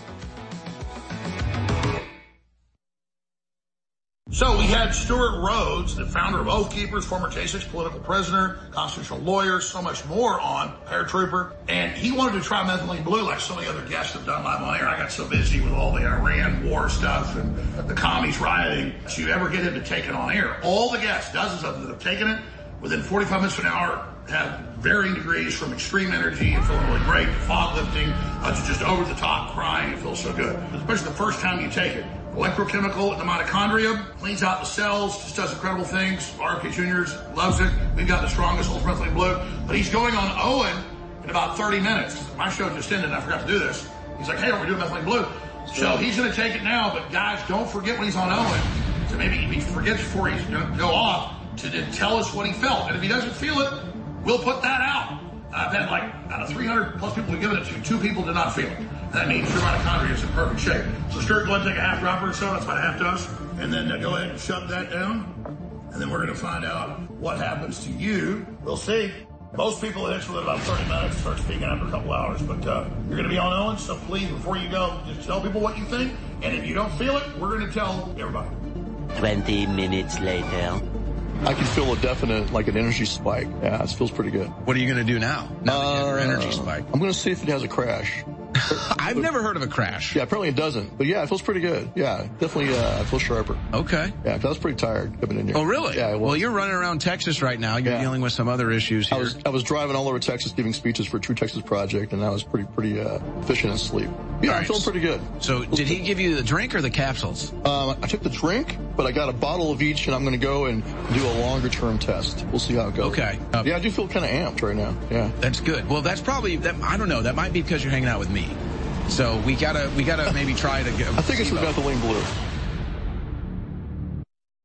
So we had Stuart Rhodes, the founder of Oath Keepers, former J six political prisoner, constitutional lawyer, so much more on paratrooper. And he wanted to try methylene blue like so many other guests have done live on air. I got so busy with all the Iran war stuff and the commies rioting to ever get him to take it on air. All the guests, dozens of them that have taken it, within forty-five minutes to an hour, have varying degrees from extreme energy and feeling really great, to fog lifting, uh, to just over the top crying. It feels so good, especially the first time you take it. Electrochemical at the mitochondria, cleans out the cells, just does incredible things. R F K Junior's loves it. We've got the strongest ultra methylene blue. But he's going on Owen in about thirty minutes. My show just ended and I forgot to do this. He's like, hey, don't we do methylene blue? So he's going to take it now, but guys, don't forget when he's on Owen. So maybe he forgets before he's going to go off to then tell us what he felt. And if he doesn't feel it, we'll put that out. I've had like out of three hundred plus people we've given it to, two people did not feel it. That means your mitochondria is in perfect shape. So Stuart, go ahead and take a half dropper or so. That's about a half dose. And then uh, go ahead and shove that down. And then we're going to find out what happens to you. We'll see. Most people it hits within about thirty minutes, start speaking after a couple hours. But uh, you're going to be on Owen, so please, before you go, just tell people what you think. And if you don't feel it, we're going to tell everybody. twenty minutes later. I can feel a definite, like an energy spike. Yeah, it feels pretty good. What are you going to do now? Now that you have your energy spike. I'm going to see if it has a crash. I've never heard of a crash. Yeah, apparently it doesn't. But yeah, it feels pretty good. Yeah, definitely uh, I feel sharper. Okay. Yeah, 'cause I was pretty tired coming in here. Oh, really? Yeah, well, you're running around Texas right now. You're yeah. dealing with some other issues here. I was, I was driving all over Texas giving speeches for True Texas Project, and I was pretty pretty uh, efficient in sleep. Yeah, right. I'm feeling pretty good. So did he give you the drink or the capsules? Um, I took the drink, but I got a bottle of each, and I'm going to go and do a longer-term test. We'll see how it goes. Okay. Uh, yeah, I do feel kind of amped right now. Yeah. That's good. Well, that's probably, that, I don't know, that might be because you're hanging out with me. So we gotta, we gotta maybe try to get. I think it's with methylene blue.